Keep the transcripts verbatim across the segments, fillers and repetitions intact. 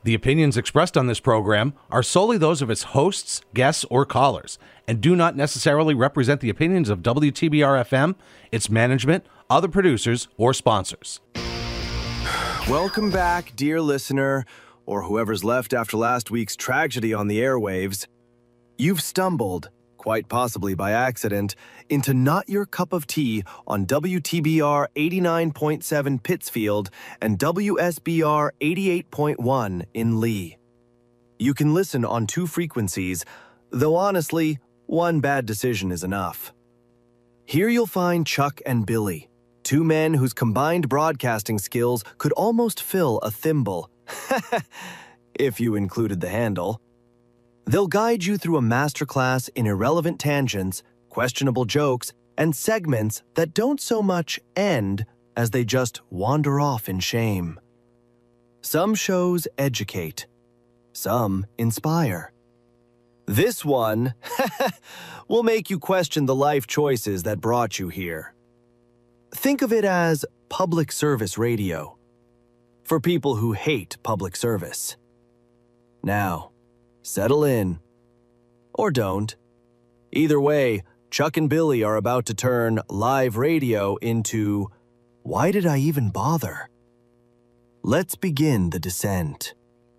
The opinions expressed on this program are solely those of its hosts, guests, or callers, and do not necessarily represent the opinions of W T B R F M, its management, other producers, or sponsors. Welcome back, dear listener, or whoever's left after last week's tragedy on the airwaves. You've stumbled, quite possibly by accident, into Not Your Cup of Tea on W T B R eighty-nine point seven Pittsfield and W S B R eighty-eight point one in Lee. You can listen on two frequencies, though honestly, one bad decision is enough. Here you'll find Chuck and Billy, two men whose combined broadcasting skills could almost fill a thimble, if you included the handle. They'll guide you through a masterclass in irrelevant tangents, questionable jokes, and segments that don't so much end as they just wander off in shame. Some shows educate. Some inspire. This one will make you question the life choices that brought you here. Think of it as public service radio. For people who hate public service. Now, settle in. Or don't. Either way, Chuck and Billy are about to turn live radio into, why did I even bother? Let's begin the descent.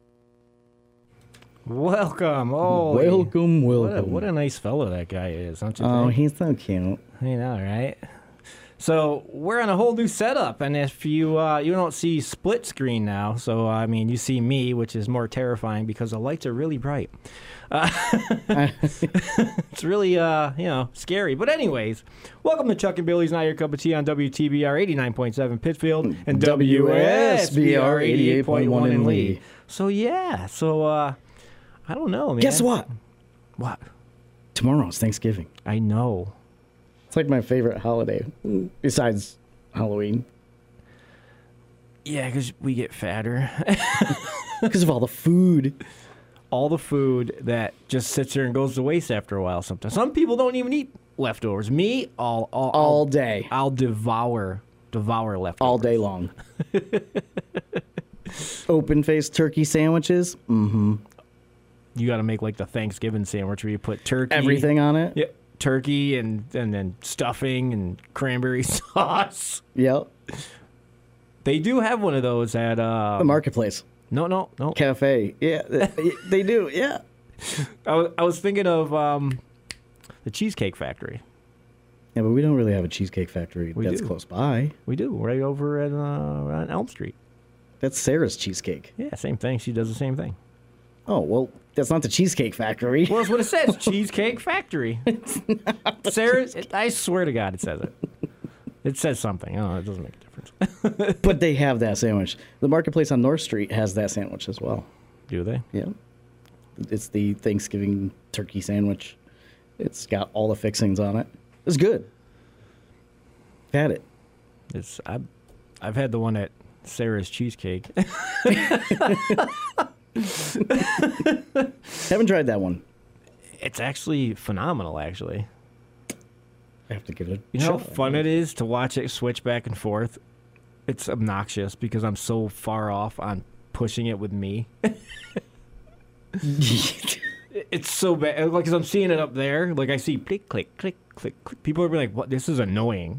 Welcome. Oh, welcome, welcome. What a, what a nice fellow that guy is, don't you think? Oh, he's so cute. I know, right? So we're on a whole new setup, and if you uh, you don't see split screen now, so I mean you see me, which is more terrifying because the lights are really bright. Uh, it's really uh, you know scary. But anyways, welcome to Chuck and Billy's Not Your Cup of Tea on W T B R eighty-nine point seven Pittsfield and W S B R eighty-eight point one in Lee. So yeah, so uh, I don't know, man. Guess what? What? Tomorrow's Thanksgiving. I know. It's like my favorite holiday, besides Halloween. Yeah, because we get fatter. Because of all the food. All the food that just sits there and goes to waste after a while sometimes. Some people don't even eat leftovers. Me, all, all, all I'll, day. I'll devour, devour leftovers. All day long. Open-faced turkey sandwiches. Mm-hmm. You got to make like the Thanksgiving sandwich where you put turkey. Everything on it? Yeah. Turkey and, and then stuffing and cranberry sauce. Yep. They do have one of those at... Uh, the Marketplace. No, no, no. Cafe. Yeah, they, they do, yeah. I was, I was thinking of um, the Cheesecake Factory. Yeah, but we don't really have a Cheesecake Factory we that's do. close by. We do, right over at, uh, on Elm Street. That's Sarah's Cheesecake. Yeah, same thing. She does the same thing. Oh, well, that's not the Cheesecake Factory. Well, that's what it says. Cheesecake Factory. It's not Sarah, it, I swear to God it says it. It says something. Oh, it doesn't make a difference. But they have that sandwich. The Marketplace on North Street has that sandwich as well. Do they? Yeah. It's the Thanksgiving turkey sandwich. It's got all the fixings on it. It's good. I've had it. It's I've, I've had the one at Sarah's Cheesecake. Haven't tried that one. It's actually phenomenal, actually. I have to give it a You know shot. how fun it is to watch it switch back and forth? It's obnoxious because I'm so far off on pushing it with me. It's so bad. Like, cause I'm seeing it up there. Like, I see click, click, click, click, click. People are be like, what? This is annoying.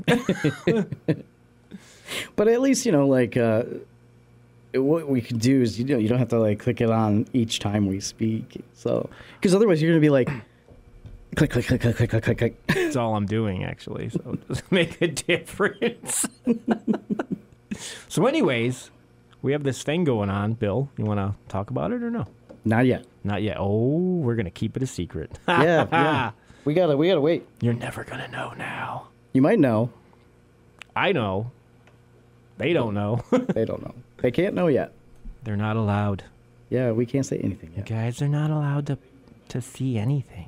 But at least, you know, like, uh, what we could do is, you know, you don't have to, like, click it on each time we speak. So, because otherwise you're going to be like, click, click, click, click, click, click, click, click. That's all I'm doing, actually. So it doesn't make a difference. So anyways, we have this thing going on. Bill, you want to talk about it or no? Not yet. Not yet. Oh, we're going to keep it a secret. Yeah, yeah. We gotta, we gotta wait. You're never going to know now. You might know. I know. They don't know. They don't know. They can't know yet. They're not allowed. Yeah, we can't say anything yet. Guys, they're not allowed to to see anything.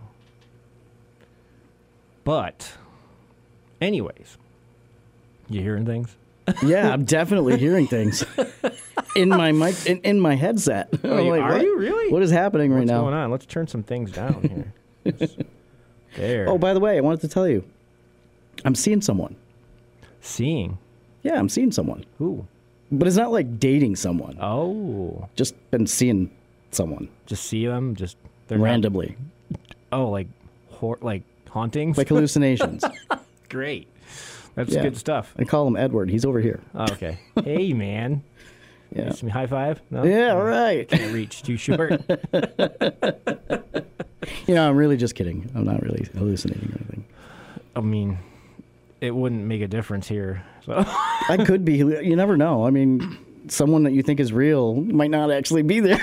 But, anyways, you hearing things? Yeah, I'm definitely hearing things in my mic, in, in my headset. Oh, I'm you- like, are what? you really? What is happening right What's now? going on? Let's turn some things down here. Just- there. Oh, by the way, I wanted to tell you, I'm seeing someone. Seeing. Yeah, I'm seeing someone. Who? But it's not like dating someone. Oh, Just been seeing someone just see them, just they're not- randomly, oh, like hor- like hauntings. like hallucinations. Great, that's Yeah. good stuff. I call him Edward. He's over here. Oh, okay. Hey, man. Yeah. Some high five? No? Yeah, all right. Can't reach. Too short. You know, I'm really just kidding. I'm not really hallucinating or anything. I mean, it wouldn't make a difference here. So I could be. You never know. I mean, someone that you think is real might not actually be there.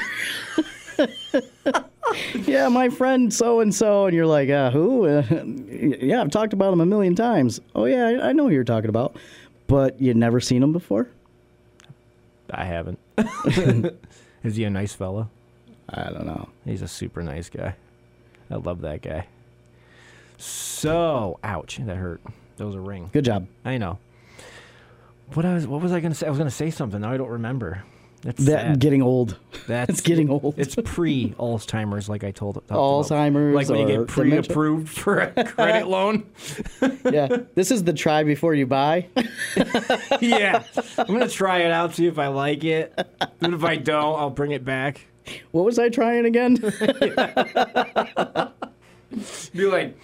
Yeah, my friend so and so, and you're like, uh, who? Uh, yeah, I've talked about him a million times. Oh yeah, I, I know who you're talking about, but you'd never seen him before. I haven't. Is he a nice fella? I don't know. He's a super nice guy. I love that guy. So, ouch, that hurt. That was a ring. Good job. I know. What I was, what was I going to say? I was going to say something. Now I don't remember. That's That sad. getting old. That's it's getting old. It's pre-Alzheimer's, like I told. talked about. Alzheimer's like when you or get pre-approved for a credit loan. Yeah, this is the try before you buy. Yeah, I'm gonna try it out, see if I like it. And if I don't, I'll bring it back. What was I trying again? Be like,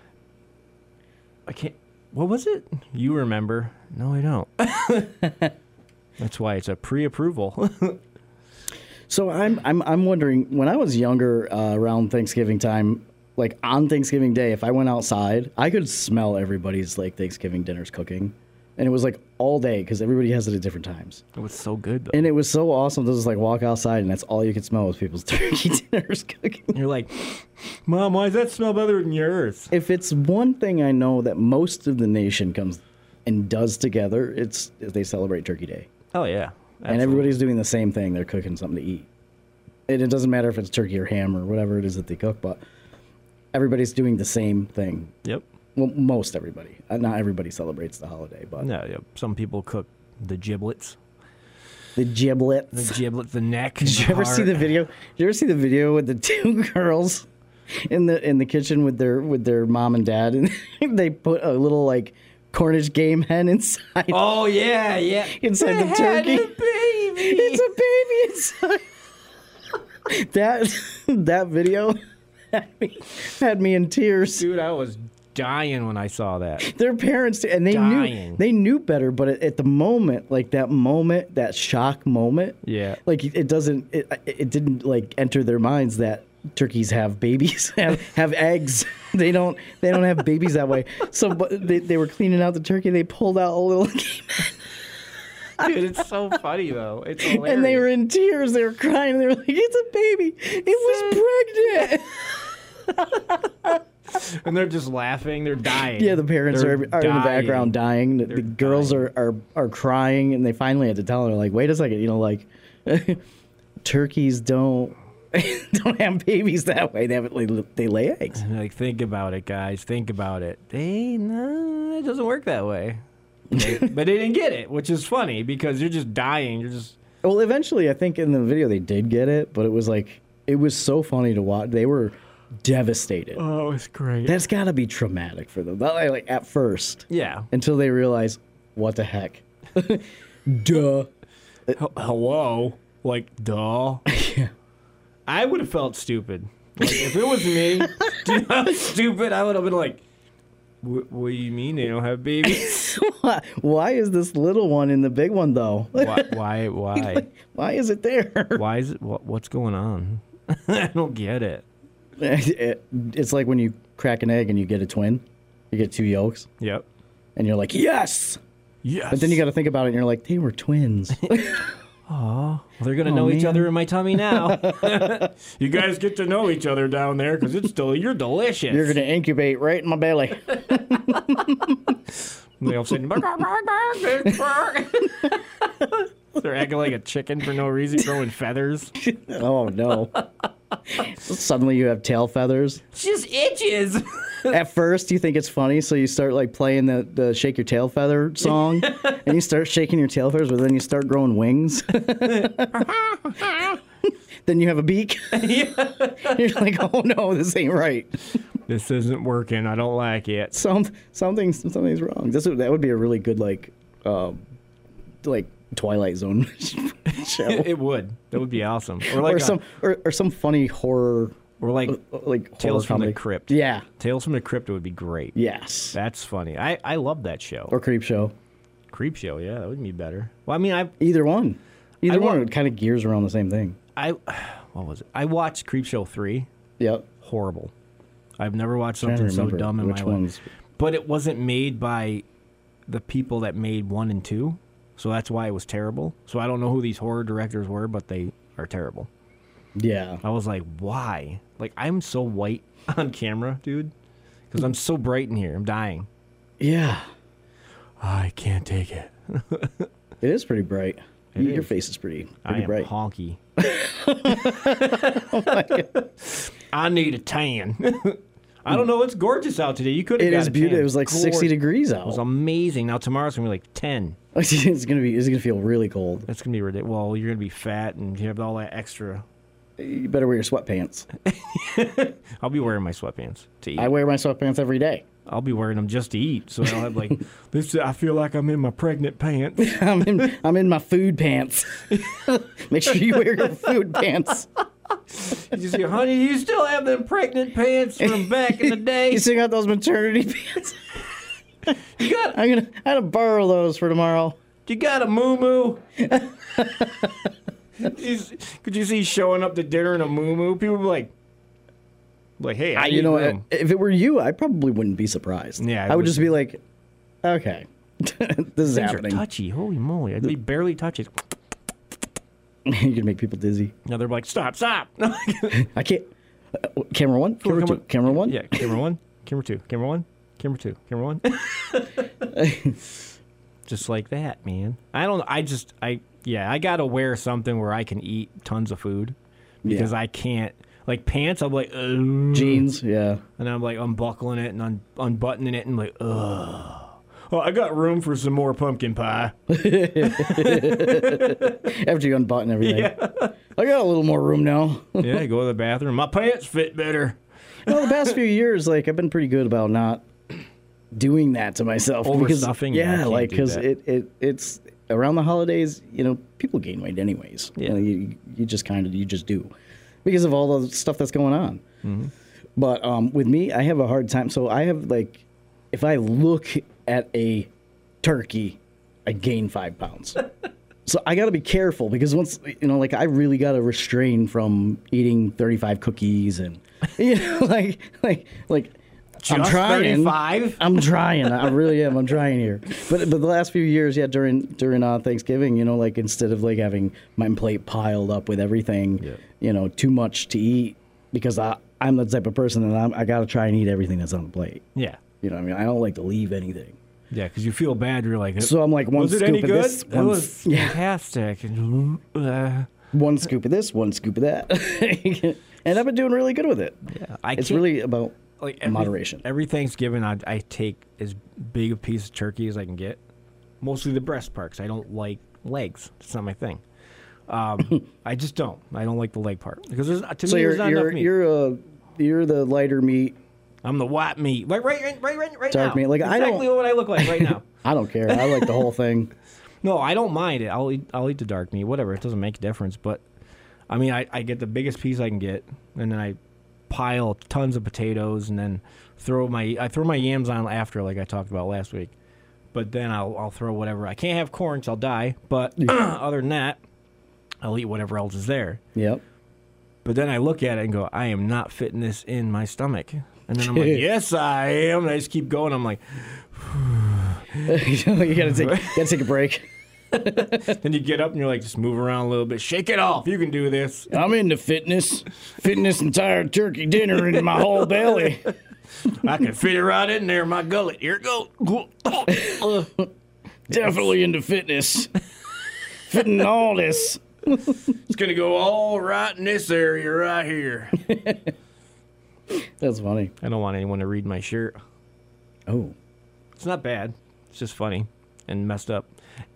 I can't. What was it? You remember? No, I don't. That's why it's a pre-approval. So I'm I'm I'm wondering, when I was younger, uh, around Thanksgiving time, like on Thanksgiving Day, if I went outside, I could smell everybody's like Thanksgiving dinners cooking, and it was like all day because everybody has it at different times. It was so good though. And it was so awesome to just like walk outside and that's all you could smell was people's turkey dinners cooking. You're like, Mom, why does that smell better than yours? If it's one thing I know that most of the nation comes and does together, it's they celebrate Turkey Day. Oh yeah, And everybody's doing the same thing. They're cooking something to eat. And it doesn't matter if it's turkey or ham or whatever it is that they cook, but everybody's doing the same thing. Yep. Well, most everybody. Uh, Not everybody celebrates the holiday, but No, yep. Some people cook the giblets, the giblets. the giblet, the neck. Did you ever see the video? Did you ever see the video with the two girls in the in the kitchen with their with their mom and dad, and they put a little like Cornish game hen inside Oh yeah, yeah. inside the turkey. Baby. It's a baby inside. that that video had me, had me in tears. Dude, I was dying when I saw that. Their parents, and they Dying. knew they knew better, but at, at the moment, like that moment, that shock moment, Yeah. like it doesn't, it, it didn't like enter their minds that turkeys have babies, have, have eggs. They don't, they don't have babies that way. So, but they, they were cleaning out the turkey. They pulled out a little, Dude, it's so funny though. It's hilarious. and they were in tears. They were crying. They were like, "It's a baby. It was pregnant." and they're just laughing. Thare dying. Yeah, the parents They're are, are in the background dying. The, They're the girls dying. are, are are crying, and they finally had to tell her, like, "Wait a second, you know, like turkeys don't don't have babies that way. They have they lay eggs." And like, think about it, guys. Think about it. They no, it doesn't work that way. They- but they didn't get it, which is funny because you're just dying. You're just Well, eventually, I think in the video they did get it, but it was like it was so funny to watch. They were devastated. oh, it's great. That's got to be traumatic for them. Not like, like at first, yeah. until they realize what the heck. Duh. H- hello, like duh. Yeah. I would have felt stupid. Like, if it was me, do you know how stupid I would have been like. What, what do you mean they don't have babies? Why, why is this little one in the big one though? why? Why? Why? Why is it there? Why is it? What, what's going on? I don't get it. It- it's like when you crack an egg and you get a twin. You get two yolks, Yep. and you're like, yes! Yes. But then you got to think about it, and you're like, they were twins. Well, they're gonna Oh, know each man. other in my tummy now. You guys get to know each other down there because it's still you're delicious. You're going to incubate right in my belly. And they all sitting. They're acting like a chicken for no reason, throwing feathers. Oh, no. Suddenly you have tail feathers. It just itches. At first, you think it's funny, so you start like playing the, the Shake Your Tail Feather song, and you start shaking your tail feathers, but then you start growing wings. Then you have a beak. You're like, oh no, this ain't right. This isn't working. I don't like it. Some something something's wrong. This would, that would be a really good like, um, like Twilight Zone show. It would. That would be awesome. Or like or a, some or, or some funny horror or like like horror Tales from comedy. the Crypt. Yeah. Tales from the Crypt would be great. Yes. That's funny. I, I love that show. Or Creep Show. Creep Show, yeah, that would be better. Well, I mean, I Either one. Either I one. wa- It kind of gears around the same thing. I what was it? I watched Creep Show three. Yep. Horrible. I've never watched Trying to something so remember dumb in which my ones. life. But it wasn't made by the people that made one and two, so that's why it was terrible. So I don't know who these horror directors were, but they are terrible. Yeah. I was like, why? Like, I'm so white on camera, dude, because I'm so bright in here. I'm dying. Yeah. I can't take it. It is pretty bright. It Your is. face is pretty, I pretty am bright. honky. Oh I need a tan. I don't know. It's gorgeous out today. You could have It got is a beautiful. tan. It was like sixty Gorgeous. degrees It was out. amazing. Now tomorrow's gonna be like ten. It's gonna be. It's gonna feel really cold. That's gonna be ridiculous. Well, you're gonna be fat and you have all that extra. You better wear your sweatpants. I'll be wearing my sweatpants to eat. I wear my sweatpants every day. I'll be wearing them just to eat, so I don't have like this. I feel like I'm in my pregnant pants. I'm in. I'm in my food pants. Make sure you wear your food pants. You see, honey, you still have them pregnant pants from back in the day. You still got those maternity pants? You got, I'm gonna. I gotta borrow those for tomorrow. you got a moo moo. Could you see showing up to dinner in a moo moo? People be like, like, hey, I I, need you know, room. if it were you, I probably wouldn't be surprised. Yeah, it I would was- just be like, okay, this is Things are happening. touchy. Holy moly! I'd be barely touch it. You can make people dizzy. Now they're like, stop, stop. I can't. Uh, camera one, camera come two, on. camera one. Yeah, camera one, camera two, camera one, camera two, camera one. Just like that, man. I don't. I just. I yeah. I gotta wear something where I can eat tons of food because Yeah. I can't. Like pants, I'm like, ugh. Jeans, yeah. And I'm like unbuckling it and un- unbuttoning it and like, ugh. Oh, I got room for some more pumpkin pie. After you unbutton everything. I got a little more room now. Yeah, go to the bathroom. My pants fit better. Well, the past few years, like I've been pretty good about not doing that to myself. because- Overstuffing? Yeah, I Yeah, can't like do because that. it, it it's around the holidays. You know, people gain weight anyways. Yeah. You, know, you, you just kind of you just do because of all the stuff that's going on. Mm-hmm. But um, with me, I have a hard time. So I have like, if I look at a turkey, I gain five pounds. So I got to be careful because once you know, like I really got to restrain from eating thirty-five cookies and you know, like like like I'm Just trying. thirty-five? I'm trying. I really am. I'm trying here. But but the last few years, yeah, during during uh, Thanksgiving, you know, like instead of like having my plate piled up with everything, Yeah. you know, too much to eat because I I'm the type of person that I'm, I got to try and eat everything that's on the plate. Yeah. You know what I mean? I don't like to leave anything. Yeah, because you feel bad. You're like, So I'm like one was it scoop any of good? this, It one, was yeah, fantastic. Uh, one scoop of this, one scoop of that, and I've been doing really good with it. yeah, I It's can't- really about like every, moderation. Every Thanksgiving, I, I take as big a piece of turkey as I can get. Mostly the breast part, 'cause I don't like legs. It's not my thing. Um, I just don't. I don't like the leg part because there's to So me you're there's not you're enough meat. you're uh you're the lighter meat. I'm the white meat. Right, right, right, right, right, right Dark now. meat. Like, I exactly don't- what I look like right now. I don't care. I like the whole thing. No, I don't mind it. I'll eat. I'll eat the dark meat. Whatever. It doesn't make a difference. But I mean, I, I get the biggest piece I can get, and then I pile tons of potatoes, and then throw my I throw my yams on after, like I talked about last week. But then I'll I'll throw whatever. I can't have corn, 'cause I'll die. But other than that, I'll eat whatever else is there. Yep. But then I look at it and go, I am not fitting this in my stomach. And then I'm like, yes, I am. And I just keep going. I'm like, you gotta take you gotta take a break. then you get up and you're like, just move around a little bit. Shake it off. You can do this. I'm into fitness, fitting this entire turkey dinner into my whole belly. I can fit it right in there in my gullet. Here it goes. Definitely into fitness, fitting all this. It's going to go all right in this area right here. That's funny. I don't want anyone to read my shirt. Oh, It's not bad. It's just funny and messed up.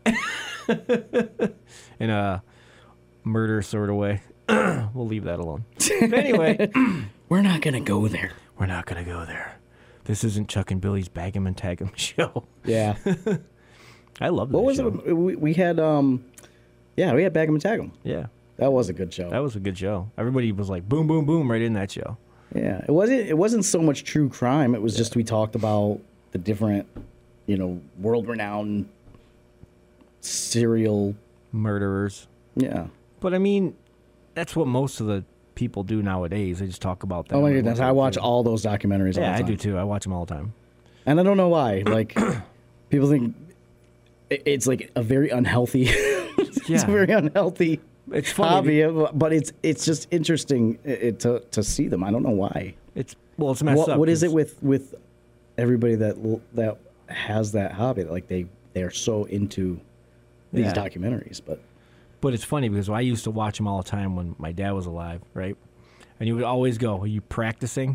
In a murder sort of way. We'll leave that alone. But anyway, we're not gonna go there. we're not going to go there. This isn't Chuck and Billy's Bag 'em and Tag 'em show. Yeah. I love that What was show. it? We, we had, um, yeah, we had Bag'em and Tag'em. Yeah, That was a good show. that was a good show. Everybody was like, boom, boom, boom, right in that show. Yeah, it wasn't. It wasn't so much true crime. It was just we talked about the different, you know, world-renowned serial. Murderers. Yeah. But I mean, that's what most of the people do nowadays. They just talk about that. Oh my goodness, I watch all those documentaries. all Yeah, the I time. do too. I watch them all the time. And I don't know why. Like, people think it- it's like a very unhealthy. it's Yeah. a very unhealthy It's funny. hobby, but it's it's just interesting it, it, to to see them. I don't know why. It's well, it's messed What up. what is it 'cause- with with everybody that l- that has that hobby? Like they they are so into these Yeah. documentaries, but But it's funny because I used to watch them all the time when my dad was alive, right? And he would always go, "Are you practicing?"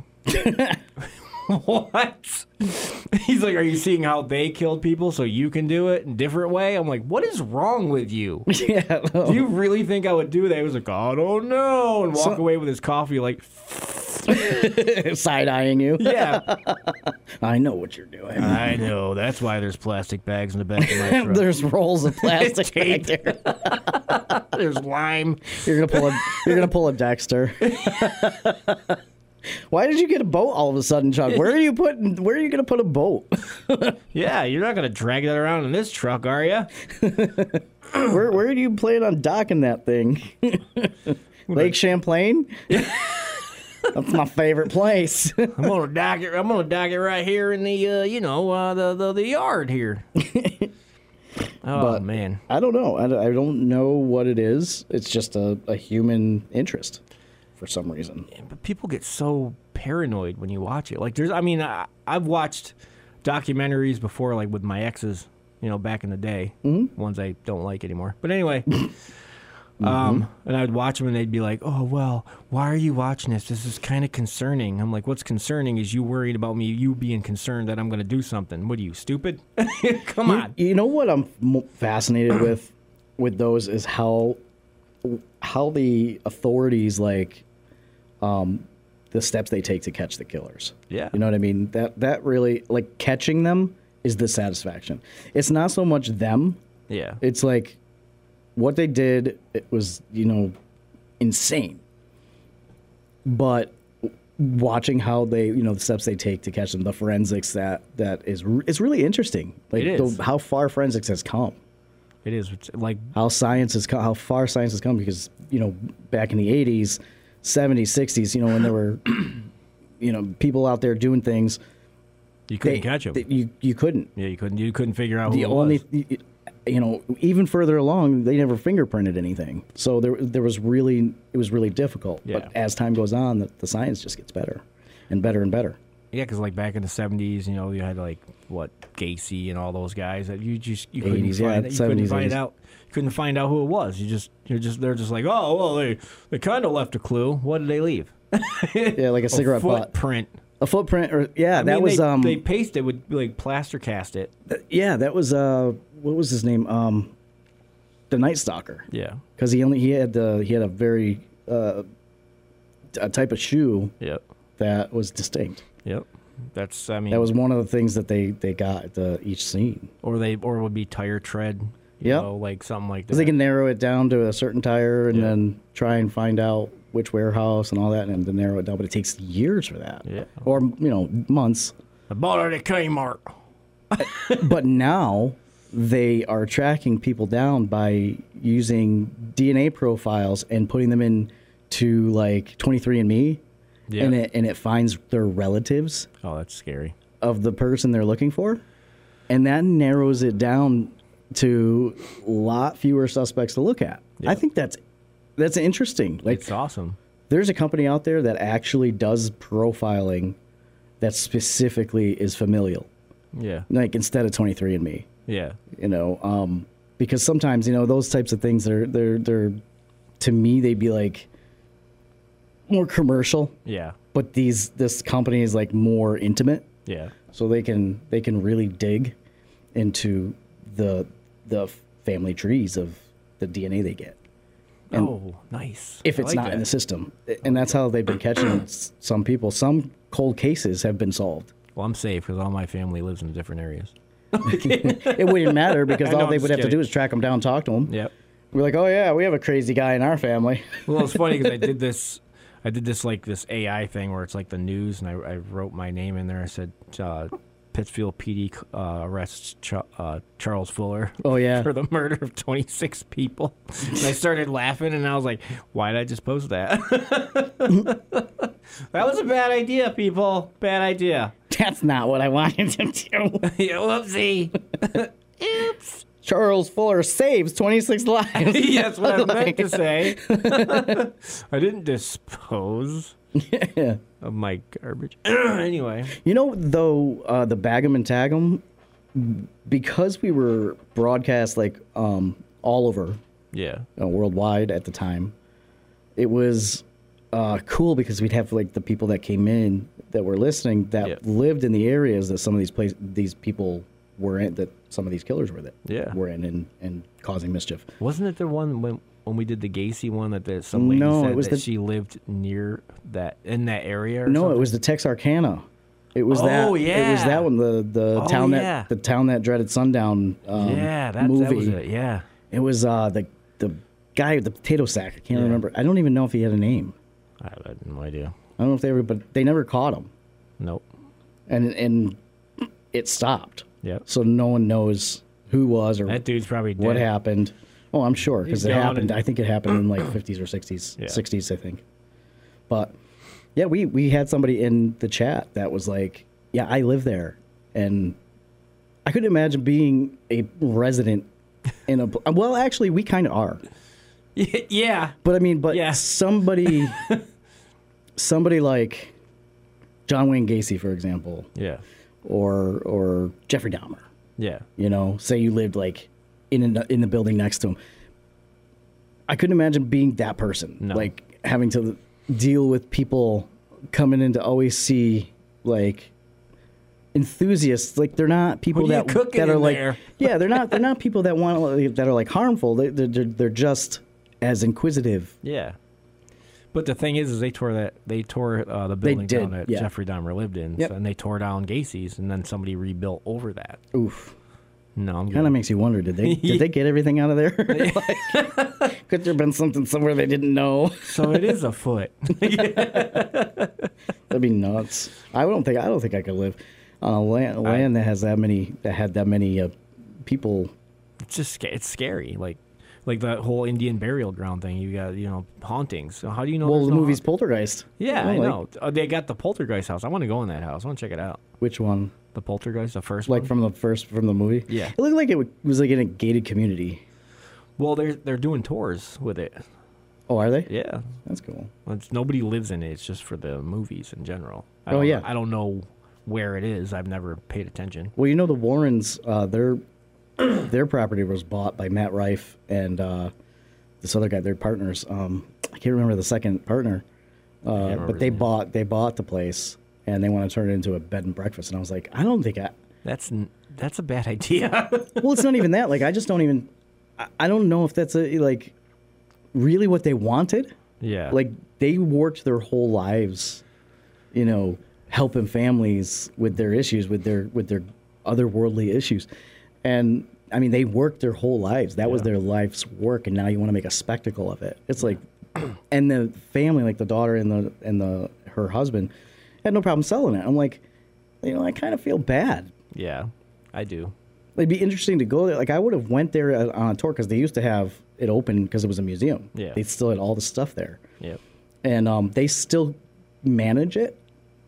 What? He's like, "Are you seeing how they killed people so you can do it in a different way?" I'm like, "What is wrong with you? yeah, Do you really think I would do that?" He was like, "I don't know," and walk So- away with his coffee like, side eyeing you. "Yeah, I know what you're doing. I know. That's why there's plastic bags in the back of my truck. There's rolls of plastic back Tape. there. There's lime." You're gonna pull a you're gonna pull a Dexter. Why did you get a boat all of a sudden, Chuck? Where are you putting? Where are you gonna put a boat? Yeah, you're not gonna drag that around in this truck, are you? Where Where do you plan on docking that thing? Lake Champlain. That's my favorite place. I'm gonna dock it. I'm gonna dock it right here in the, uh, you know, uh, the, the the yard here. Oh But- man, I don't know. I don't, I don't know what it is. It's just a, a human interest for some reason. but people get so paranoid when you watch it. Like, there's, I mean, I, I've watched documentaries before, like with my exes, you know, back in the day, mm-hmm. ones I don't like anymore. But anyway. Um, and I would watch them and they'd be like, "Oh, well, why are you watching this? This is kind of concerning." I'm like, "What's concerning is you worried about me, you being concerned that I'm going to do something. What are you, stupid? Come on." You know what I'm mo- fascinated with with those is how how the authorities like um, the steps they take to catch the killers. Yeah. You know what I mean? That that really like catching them is the satisfaction. It's not so much them. Yeah. It's like what they did, it was, you know, insane. But watching how they, you know, the steps they take to catch them, the forensics that that is re- it's really interesting. Like It is. The, how far forensics has come, It is. It's like, how science has come, how far science has come. Because you know, back in the eighties, seventies, sixties, you know, when there were, you know, people out there doing things, you couldn't they, catch them. they- you you couldn't. Yeah, you couldn't. You couldn't figure out who The it only, was. you know, even further along, they never fingerprinted anything. So there, there was really, it was really difficult. Yeah. But as time goes on, the, the science just gets better, and better and better. Yeah, because like back in the seventies, you know, you had like what Gacy and all those guys that you just you couldn't eighties, yeah, find, you couldn't seventies, find eighties. out. You couldn't find out who it was. You just you're just they're just like, oh well, they they kind of left a clue. What did they leave? Yeah, like a cigarette butt, footprint. a footprint, or yeah, I that mean, was they, um, they pasted with like plaster cast it. yeah, that was uh, what was his name? Um, the Night Stalker, Yeah. because he only he had the he had a very uh, a type of shoe Yep. that was distinct. Yep. That's I mean That was one of the things that they they got at the, each scene. or they or it would be tire tread. You Yep. know, like something like that. Because they can narrow it down to a certain tire and Yeah. then try and find out which warehouse and all that, and then narrow it down. But it takes years for that. Yeah. Or, you know, months. I bought it at Kmart. But now they are tracking people down by using D N A profiles and putting them in to like twenty-three and me, Yeah. and it and it finds their relatives Oh, that's scary. of the person they're looking for, and that narrows it down to a lot fewer suspects to look at. Yeah. I think that's that's interesting. Like, It's awesome. there's a company out there that actually does profiling that specifically is familial, Yeah. like instead of twenty-three and me. Yeah. You know, um, because sometimes, you know, those types of things, they're they're they're to me they'd be like more commercial, Yeah. but these this company is like more intimate, Yeah. so they can they can really dig into the the family trees of the D N A they get. And oh, nice. if I it's like not that. in the system, and that's how they've been catching s- some people. Some cold cases have been solved. Well, I'm safe because all my family lives in different areas. It wouldn't matter because I know, all they I'm would just have to do kidding. is track him down, talk to him. Yep. We're like, oh yeah, we have a crazy guy in our family. Well, it's funny because I did this. I did this like this A I thing where it's like the news, and I, I wrote my name in there. I said, uh, Pittsfield P D uh, arrests Ch- uh, Charles Fuller. Oh, yeah. for the murder of twenty-six people. And I started laughing, and I was like, "Why did I just post that? That was a bad idea, people. Bad idea. That's not what I wanted to do. Yeah, whoopsie. Oops. Charles Fuller saves twenty-six lives. That's what I meant to say. I didn't dispose Yeah. of my garbage. Anyway, You know, though, uh, the Bag'em and Tag'em, because we were broadcast like um, all over yeah, uh, worldwide at the time, it was uh, cool because we'd have like the people that came in that were listening that Yeah. lived in the areas that some of these place these people were in, that some of these killers were that Yeah. were in and, and causing mischief. wasn't it the one when when we did the Gacy one that there, some lady No, said it was that the- she lived near that in that area? Or No, something? it was the Oh, Texarkana. It was that. It was yeah. that one. The the Oh, town yeah. that the town that dreaded sundown. Um, yeah, that, movie. that was it. Yeah, It was uh, the the guy with the potato sack. I can't Yeah. remember. I don't even know if he had a name. I had no idea. I don't know if they ever, but they never caught him, Nope. and and it stopped. Yep. So no one knows who was or That dude's probably dead. what happened. Oh, I'm sure because He's it gone happened. and- I think it happened in like fifties or sixties, Yeah. sixties, I think. But yeah, we we had somebody in the chat that was like, "Yeah, I live there," and I couldn't imagine being a resident in a. Well, actually, we kind of are. Yeah. But I mean, but Yeah. somebody, somebody like John Wayne Gacy, for example, Yeah. or or Jeffrey Dahmer. Yeah. You know, say you lived like in in, in the building next to him. I couldn't imagine being that person, No. like having to deal with people coming in to always see like enthusiasts. Like they're not people What are you that cooking that are in like there? yeah, they're not they're not people that want that are like harmful. They they're, they're they're just as inquisitive. Yeah. But the thing is, is they tore that they tore uh, the building did, down that yeah. Jeffrey Dahmer lived in, Yep. so, and they tore down Gacy's, and then somebody rebuilt over that. Oof. No, I'm Kind of good. makes you wonder, did they did they get everything out of there? Like, could there have been something somewhere they didn't know? So it is a foot. That'd be nuts. I don't think I don't think I could live on a land, land that has that many that had that many uh, people. It's just sca- it's scary, like like that whole Indian burial ground thing. You got you know hauntings. So how do you know? Well, there's the no movie's haunt- Poltergeist. Yeah, Oh, I like, know. Uh, they got the Poltergeist house. I want to go in that house. I want to check it out. Which one? The Poltergeist, the first Like one. from the first from the movie? Yeah. It looked like it was like in a gated community. Well, they're they're doing tours with it. Oh, are they? Yeah, That's cool. it's, nobody lives in it. It's just for the movies in general. I Oh, don't- yeah. I don't know where it is. I've never paid attention. Well, you know the Warrens, uh, their their property was bought by Matt Rife and uh, this other guy. They're partners. Um, I can't remember the second partner, uh, remember but they his name. bought they bought the place and they want to turn it into a bed and breakfast. And I was like, I don't think I. That's n- that's a bad idea. Well, it's not even that. Like, I just don't even. I, I don't know if that's a like really what they wanted. yeah. Like, they worked their whole lives, you know, helping families with their issues, with their with their otherworldly issues, and I mean, they worked their whole lives. That was Yeah. their life's work, and now you want to make a spectacle of it. It's like, and the family, like the daughter and the and the her husband, had no problem selling it. I'm like, you know, I kind of feel bad. yeah, I do. It'd be interesting to go there. Like, I would have went there uh, on a tour because they used to have it open because it was a museum. Yeah. They still had all the stuff there. Yep. And um, they still manage it,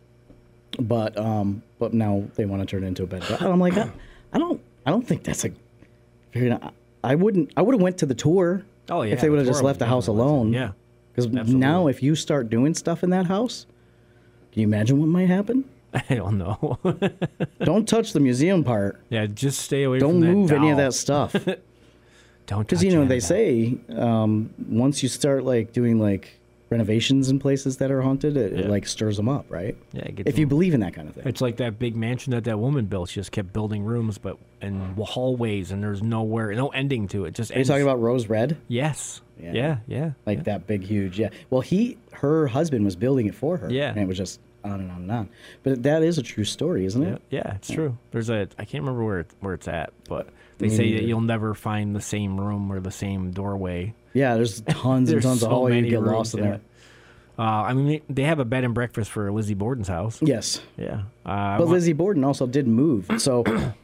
but um, but now they want to turn it into a bed. And I'm like, I, I don't, I don't think that's a. You know, I wouldn't. I would have went to the tour. Oh, yeah, If they would have the just tour left the would house definitely alone. Yeah. Because Absolutely. now, if you start doing stuff in that house, can you imagine what might happen? I don't know. Don't touch the museum part. yeah, just stay away Don't from that move any of doll. that stuff. Don't Because touch you know any they of that. say um, once you start like doing like renovations in places that are haunted, it, it Yeah. like stirs them up, right? Yeah, it gets If you them- believe in that kind of thing. It's like that big mansion that that woman built. She just kept building rooms, but and hallways, and there's nowhere, no ending to it. Just Are you ends. talking about Rose Red? Yes. Yeah. Yeah. Yeah. Like yeah. that big, huge, yeah. Well, he, her husband was building it for her. Yeah. And it was just on and on and on. But that is a true story, isn't Yeah, it? yeah, it's true. There's a I can't remember where it, where it's at, but they Me say neither. that you'll never find the same room or the same doorway. Yeah, there's tons and There's tons so of hallway. You many get rooms, lost in yeah. there. Uh, I mean, they have a bed and breakfast for Lizzie Borden's house. Yes. Yeah, uh, I But want- Lizzie Borden also did move. So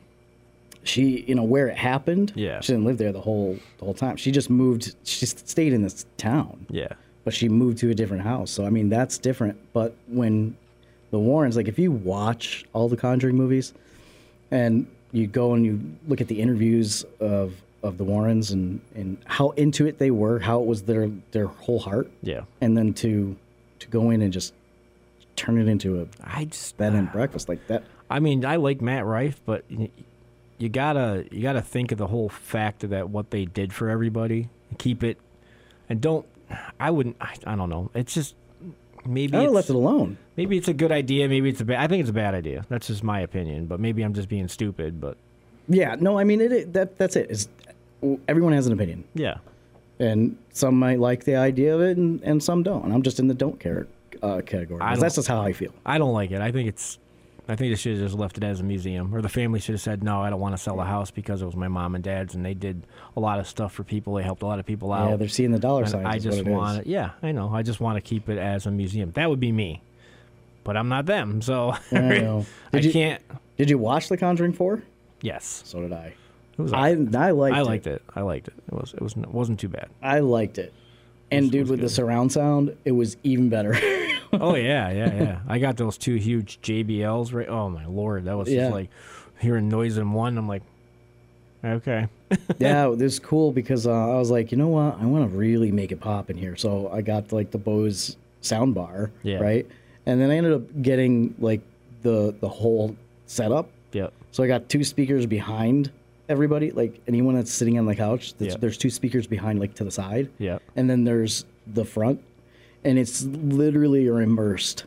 she, you know, where it happened, Yeah. she didn't live there the whole the whole time. She just moved. She stayed in this town, yeah, but she moved to a different house. So I mean, that's different. But when the Warrens, like if you watch all the Conjuring movies, and you go and you look at the interviews of of the Warrens and and how into it they were, how it was their their whole heart, yeah. and then to to go in and just turn it into a I just bed and breakfast like that. I mean, I like Matt Rife, but y- you gotta you gotta think of the whole fact of that what they did for everybody. Keep it, and don't. I wouldn't. I, I don't know. It's just maybe I would have it's, left it alone. maybe it's a good idea. Maybe it's a bad. I think it's a bad idea. That's just my opinion. But maybe I'm just being stupid. But Yeah, no, I mean it. it that that's it. It's, everyone has an opinion, yeah, and some might like the idea of it, and, and some don't. And I'm just in the don't care uh, category. 'cause I That's don't- just how I feel. I don't like it. I think it's. I think they should have just left it as a museum, or the family should have said, "No, I don't want to sell the house because it was my mom and dad's, and they did a lot of stuff for people. They helped a lot of people out." Yeah, they're seeing the dollar And signs. I is just what it is. want it. Yeah, I know. I just want to keep it as a museum. That would be me, but I'm not them, so I know. I Did you- can't. Did you watch The Conjuring four? Yes, So did I. it was. I I liked I it. liked it. I liked it. It was. It was. It wasn't too bad. I liked it. And was- dude, was with the good. surround sound, it was even better. Oh yeah, yeah, yeah. I got those two huge J B Ls. Right. Oh my lord, that was Yeah. just like hearing noise in one. I'm like, okay. Yeah, it was cool because uh, I was like, you know what? I want to really make it pop in here. So I got like the Bose sound bar, Yeah. right? And then I ended up getting like the the whole setup. Yep. So I got two speakers behind everybody, like anyone that's sitting on the couch. There's, Yeah. there's two speakers behind, like to the side. Yep. And then there's the front, and it's literally you're immersed.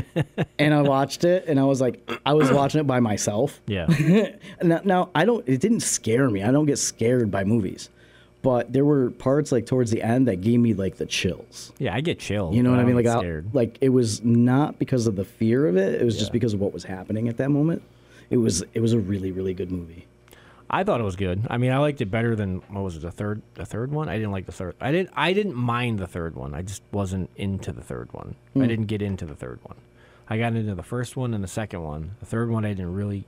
And I watched it, and I was like, I was watching it by myself. Yeah. Now, now I don't. It didn't scare me. I don't get scared by movies, but there were parts like towards the end that gave me like the chills. Yeah. I get chilled. You know but what I mean? don't Like, get I, scared. like it was not because of the fear of it. It was just Yeah. because of what was happening at that moment. It was. It was a really, really good movie. I thought it was good. I mean, I liked it better than what was it, the third the third one? I didn't like the third. I didn't I didn't mind the third one. I just wasn't into the third one. Hmm. I didn't get into the third one. I got into the first one and the second one. The third one I didn't really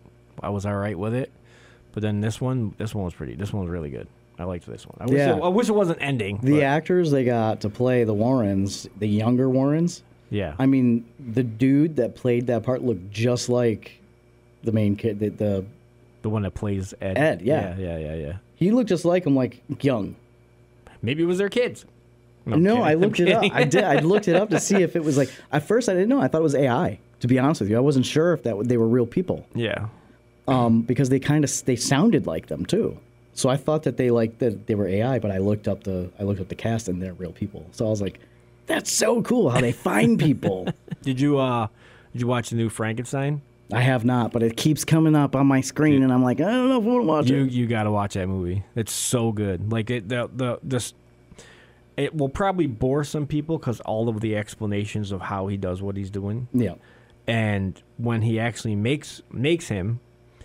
I was all right with it. But then this one, this one was pretty. This one was really good. I liked this one. I wish, Yeah. it, I wish it wasn't ending. The but- actors they got to play the Warrens, the younger Warrens. yeah. I mean, the dude that played that part looked just like the main kid. The, the the one that plays Ed. Ed, yeah. Yeah, yeah, yeah, yeah. he looked just like him, like young. Maybe it was their kids. I'm No, kidding. I I'm looked it up. kidding. I did. I looked it up to see if it was like. At first, I didn't know. I thought it was A I. To be honest with you, I wasn't sure if that they were real people. Yeah. Um, because they kind of they sounded like them too. So I thought that they like that they were A I, but I looked up the I looked up the cast and they're real people. So I was like, that's so cool how they find people. Did you uh did you watch the new Frankenstein? I have not, but it keeps coming up on my screen, and I'm like, I don't know if I want to watch You it. you got to watch that movie. It's so good. Like it the the this it will probably bore some people cuz all of the explanations of how he does what he's doing. Yeah, And when he actually makes makes him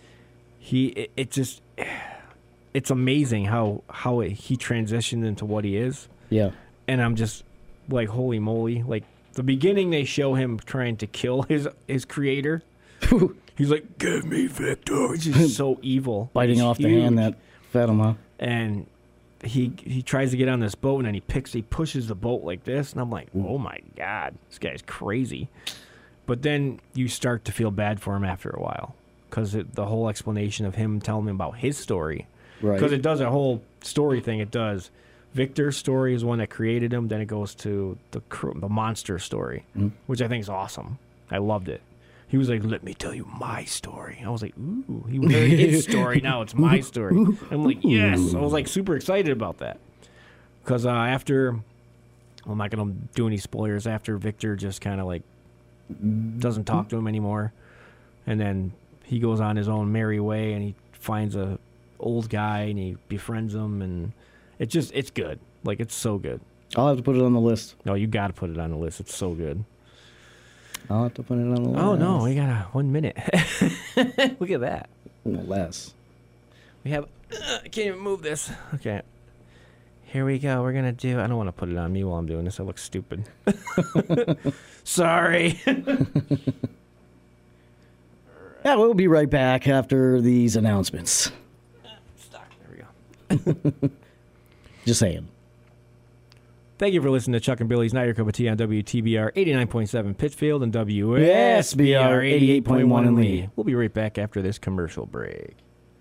he it, it just it's amazing how how it, he transitioned into what he is. yeah, And I'm just like, holy moly! Like the beginning, they show him trying to kill his his creator. He's like, "Give me Victor!" He's just so evil, biting He's off the huge. hand that fed him, huh? And he he tries to get on this boat, and then he picks he pushes the boat like this, and I'm like, "Oh my god, this guy's crazy!" But then you start to feel bad for him after a while because the whole explanation of him telling him about his story, Right. because it does a whole story thing. It does. Victor's story is one that created him. Then it goes to the cr- the monster story, which I think is awesome. I loved it. He was like, "Let me tell you my story." I was like, "Ooh!" He heard his story. Now it's my story. I'm like, "Yes!" I was like super excited about that because uh, after, well, I'm not gonna do any spoilers. After Victor just kind of like doesn't talk to him anymore, and then he goes on his own merry way, and he finds a old guy and he befriends him, and it's just it's good. Like it's so good. I'll have to put it on the list. No, you got to put it on the list. It's so good. I'll have to put it on the list. Oh, no, we got a one minute. Look at that. Well, less. We have, uh, I can't even move this. Okay. Here we go. We're going to do, I don't want to put it on me while I'm doing this. I look stupid. Sorry. Yeah, we'll be right back after these announcements. Stuck. There we go. Just saying. Thank you for listening to Chuck and Billy's Not Your Cup of Tea on W T B R eighty-nine point seven Pittsfield and W S B R eighty-eight point one in Lee. We'll be right back after this commercial break.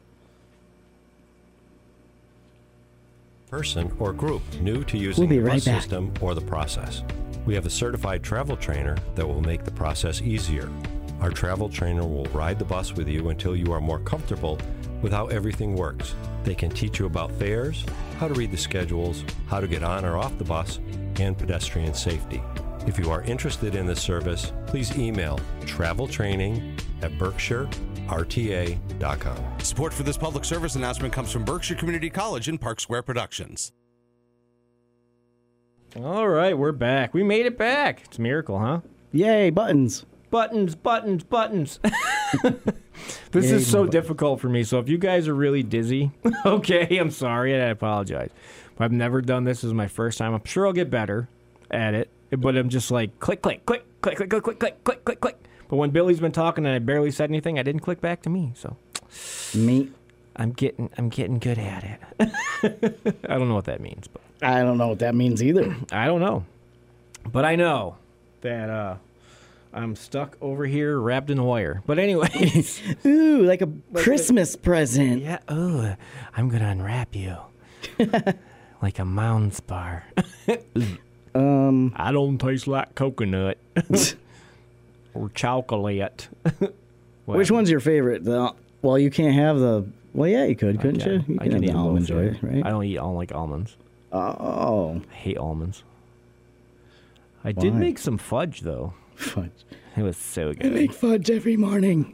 Person or group new to using We'll be the right bus back. system or the process. We have a certified travel trainer that will make the process easier. Our travel trainer will ride the bus with you until you are more comfortable with how everything works. They can teach you about fares, how to read the schedules, how to get on or off the bus, and pedestrian safety. If you are interested in this service, please email traveltraining at berkshire r t a dot com. Support for this public service announcement comes from Berkshire Community College and Park Square Productions. All right, we're back. We made it back. It's a miracle, huh? Yay, buttons. Buttons, buttons, buttons. This Yay, is so buttons. difficult for me. So if you guys are really dizzy, okay, I'm sorry and I apologize. But I've never done this. This is my first time. I'm sure I'll get better at it. But I'm just like click, click, click, click, click, click, click, click, click, click, click. But when Billy's been talking and I barely said anything, I didn't click back to me. So Me. I'm getting, I'm getting good at it. I don't know what that means, but I don't know what that means either. I don't know. But I know that uh, I'm stuck over here wrapped in wire. But anyways. Ooh, like a Christmas present. Yeah, oh, I'm going to unwrap you. Like a Mounds bar. Um, I don't taste like coconut. Or chocolate. Well, which one's your favorite? The, well, you can't have the. Well, yeah, you could, couldn't okay. you? You I can have eat the them almond both, joy, yeah. right? I don't eat, I don't like almonds. Oh, I hate almonds. I did Why? make some fudge, though. fudge. It was so I good. make fudge every morning.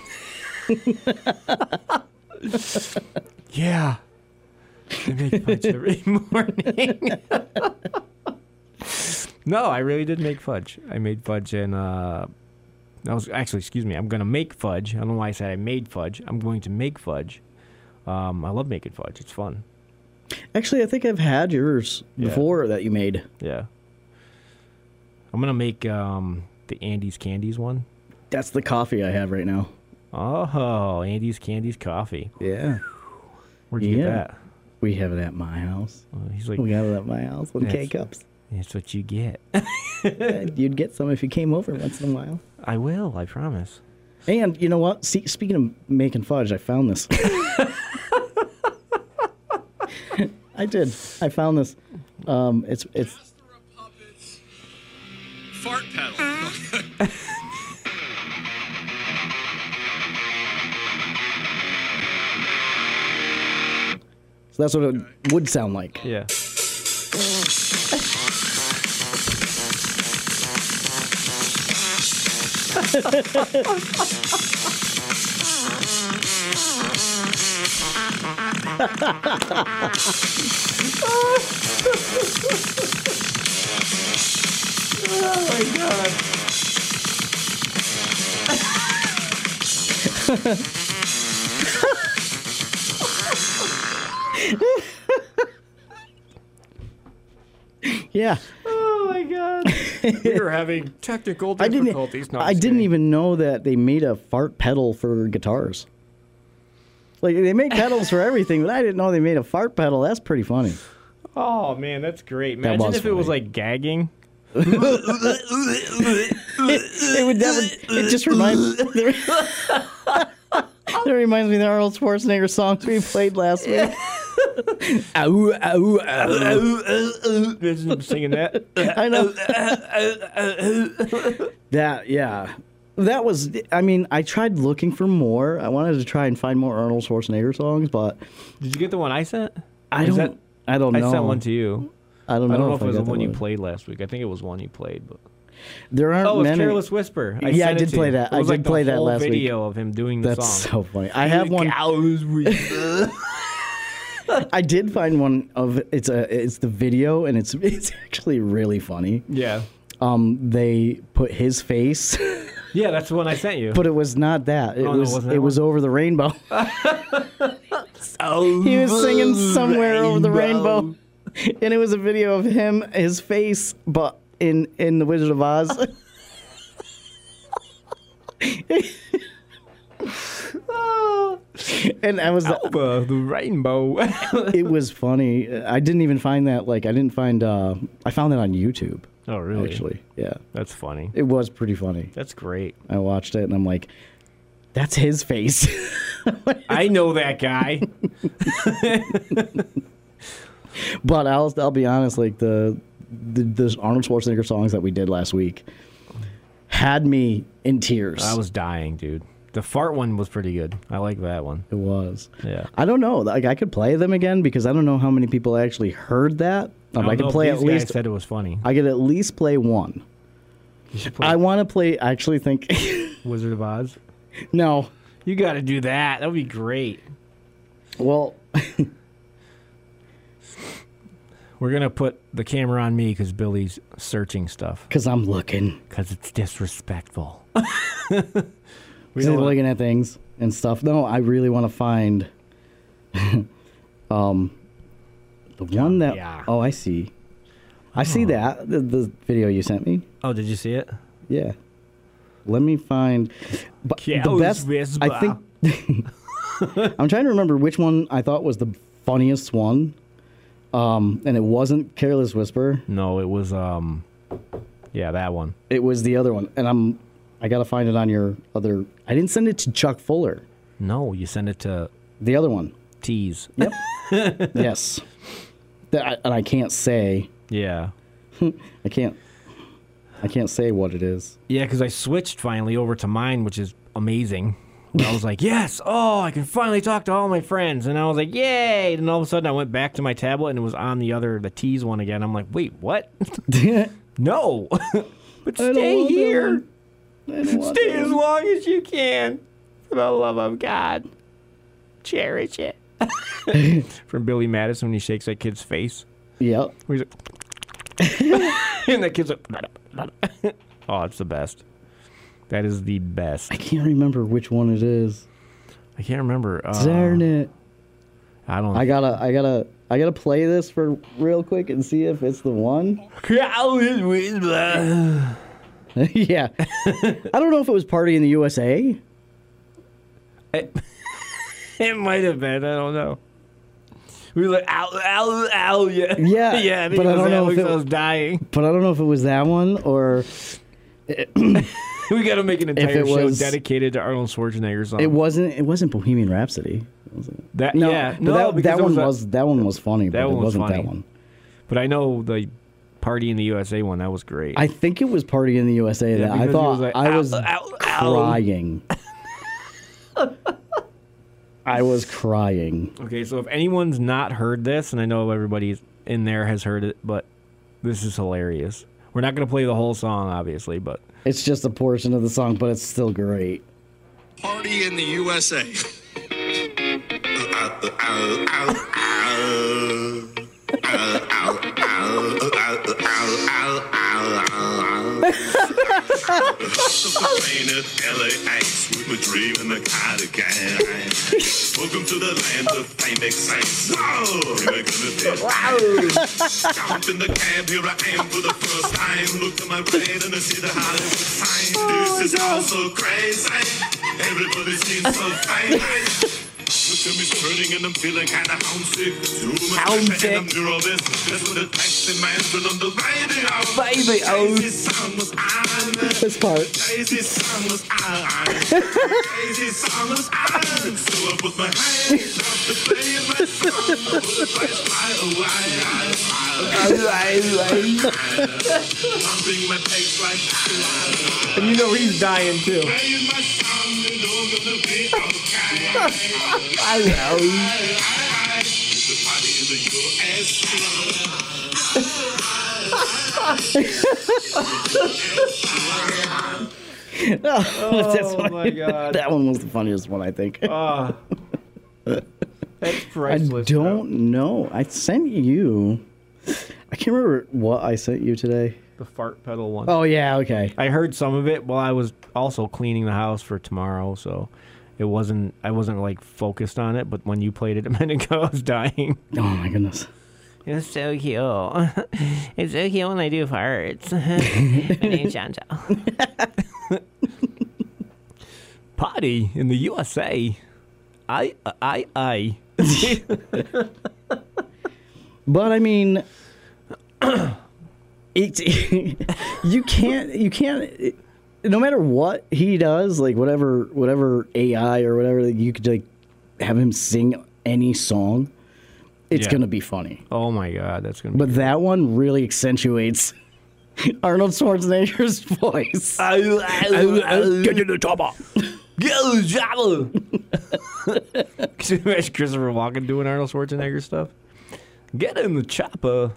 Yeah. I make fudge every morning. No, I really did make fudge. I made fudge and, uh, I was, actually, excuse me, I'm going to make fudge. I don't know why I said I made fudge. I'm going to make fudge. Um, I love making fudge. It's fun. Actually, I think I've had yours Yeah. before that you made. Yeah. I'm going to make um, the Andy's Candies one. That's the coffee I have right now. Oh, Andy's Candies coffee. Yeah. Where'd you Yeah. get that? We have it at my house. Uh, he's like, We have it at my house with That's- K-cups. that's what you get. You'd get some if you came over once in a while. I will, I promise. And you know what? See, speaking of making fudge, I found this. I did. I found this. Um, it's it's. Master of Puppets, Fart pedal. So that's what it would sound like. Yeah. Oh my god. Yeah. Oh my god. We were having technical I didn't. difficulties. No, I'm I just didn't kidding. even know that they made a fart pedal for guitars. Like they make pedals for everything, but I didn't know they made a fart pedal. That's pretty funny. Oh man, that's great. That Imagine was if it was funny. like gagging. It would never. It just reminds. That reminds me of the Arnold Schwarzenegger songs we played last week. Ow, ow, ow. Imagine him singing that. I know. That, yeah. That was, I mean, I tried looking for more. I wanted to try and find more Arnold Schwarzenegger songs, but Did you get the one I sent? I Is don't, that- I don't know. I sent one to you. I don't know, I don't know if, I it was the got that one you played last week. I think it was one you played, but There aren't oh, it's many. Careless Whisper. I Yeah, I sent it did to play you. that. It was I like did the play that whole last week. video of him doing the That's song. so funny. I have one. I did find one of it's a it's the video and it's it's actually really funny. Yeah. um, they put his face, Yeah, that's the one I sent you. but it was not that. It Oh, no, was wasn't that it was one? over the rainbow. He was singing somewhere over the rainbow, and it was a video of him, his face, but in in the Wizard of Oz. And I was, Over the rainbow. it was funny. I didn't even find that. Like, I didn't find. Uh, I found it on YouTube. Oh, really? Actually, yeah, That's funny. it was pretty funny. That's great. I watched it and I'm like, that's his face. I know that guy. But I'll I'll be honest, like the the, the Arnold Schwarzenegger songs that we did last week had me in tears. I was dying, dude. The fart one was pretty good. I like that one. It was. Yeah. I don't know. Like I could play them again because I don't know how many people actually heard that. Um, I, don't could know if play at these guys least. said it was funny. I could at least play one. You should play I want to play. I actually think. Wizard of Oz. No. You got to do that. That would be great. Well. We're going to put the camera on me because Billy's searching stuff. Because I'm looking. Because it's disrespectful. Because I'm looking at things and stuff. No, I really want to find. um, the one that. yeah. Oh, I see. I see that the, the video you sent me. Oh, did you see it? Yeah. Let me find. But the Cows best. whisper. I think. I'm trying to remember which one I thought was the funniest one. Um, and it wasn't Careless Whisper. No, it was, um, yeah, that one. It was the other one. And I'm. I gotta find it on your other. I didn't send it to Chuck Fuller. No, you send it to The other one. Tease. Yep. Yes. That, and I can't say. Yeah. I can't. I can't say what it is. Yeah, because I switched finally over to mine, which is amazing. And I was like, yes, oh, I can finally talk to all my friends. And I was like, yay. And all of a sudden I went back to my tablet and it was on the other, the Tease one again. I'm like, wait, what? No. But don't stay want that here. one. I don't want Stay that as one. long as you can. For the love of God. Cherish it. From Billy Madison when he shakes that kid's face. Yep. Where he's like, and that kid's like, oh, it's the best. That is the best. I can't remember which one it is. I can't remember. Uh, Darn it. I don't. I gotta, I gotta, I gotta play this for real quick and see if it's the one. Yeah. I don't know if it was Party in the U S A. It, it might have been. I don't know. We were like, ow, ow, ow, yeah. Yeah, yeah, I think but it I was don't that know if because it- I was dying. But I don't know if it was that one or We got to make an entire it show was- dedicated to Arnold Schwarzenegger song. it wasn't. It wasn't Bohemian Rhapsody. Was it? That, No, yeah, but no, that, because that it one a- was that one was funny. that but one it was wasn't funny. that one. But I know the Party in the U S A one. That was great. I think it was Party in the U S A. Yeah, that I because he thought was like, I ow, was ow, ow. crying. I was crying. Okay, so if anyone's not heard this, and I know everybody in there has heard it, but this is hilarious. We're not going to play the whole song, obviously, but It's just a portion of the song, but it's still great. Party in the U S A. L A X with my dream and the cardigan. Welcome to the land of fame excess. Whoa! Here I come Jump in the cab, here I am for the first time. Look to my right and I see the Hollywood sign. This is all so crazy. Everybody seems so fine. Look at me turning and I'm feeling kinda homesick. Too much pressure and I'm nervous. That's what the taxi man put on the radio. Baby, oh. Crazy song was on. This part. Crazy song was on. Crazy song was on. So I put my hands up to play my song. Put the price fly away. Pumping my pace like and you know he's dying too. playing my song. You know I'm gonna be okay. I know. It's a party in the U S That's Oh what- my god. that one was the funniest one, I think. Ah. That's I priceless. don't know. I sent you. I can't remember what I sent you today. The fart pedal one. Oh yeah, okay. I heard some of it while I was also cleaning the house for tomorrow, so it wasn't. I wasn't like focused on it. But when you played it a minute ago, I was dying. Oh my goodness. It's so cute. It's so cute when I do farts. My name's Chantal. Potty in the U S A. I I I. But I mean, it's you can't you can't. It, no matter what he does, like whatever whatever A I or whatever, you could like have him sing any song. It's Yeah. gonna be funny. Oh my god, that's gonna. Be But that one really accentuates Arnold Schwarzenegger's voice. Get in the chopper. Get in the chopper. Can you imagine Christopher Walken doing Arnold Schwarzenegger stuff? Get in the chopper.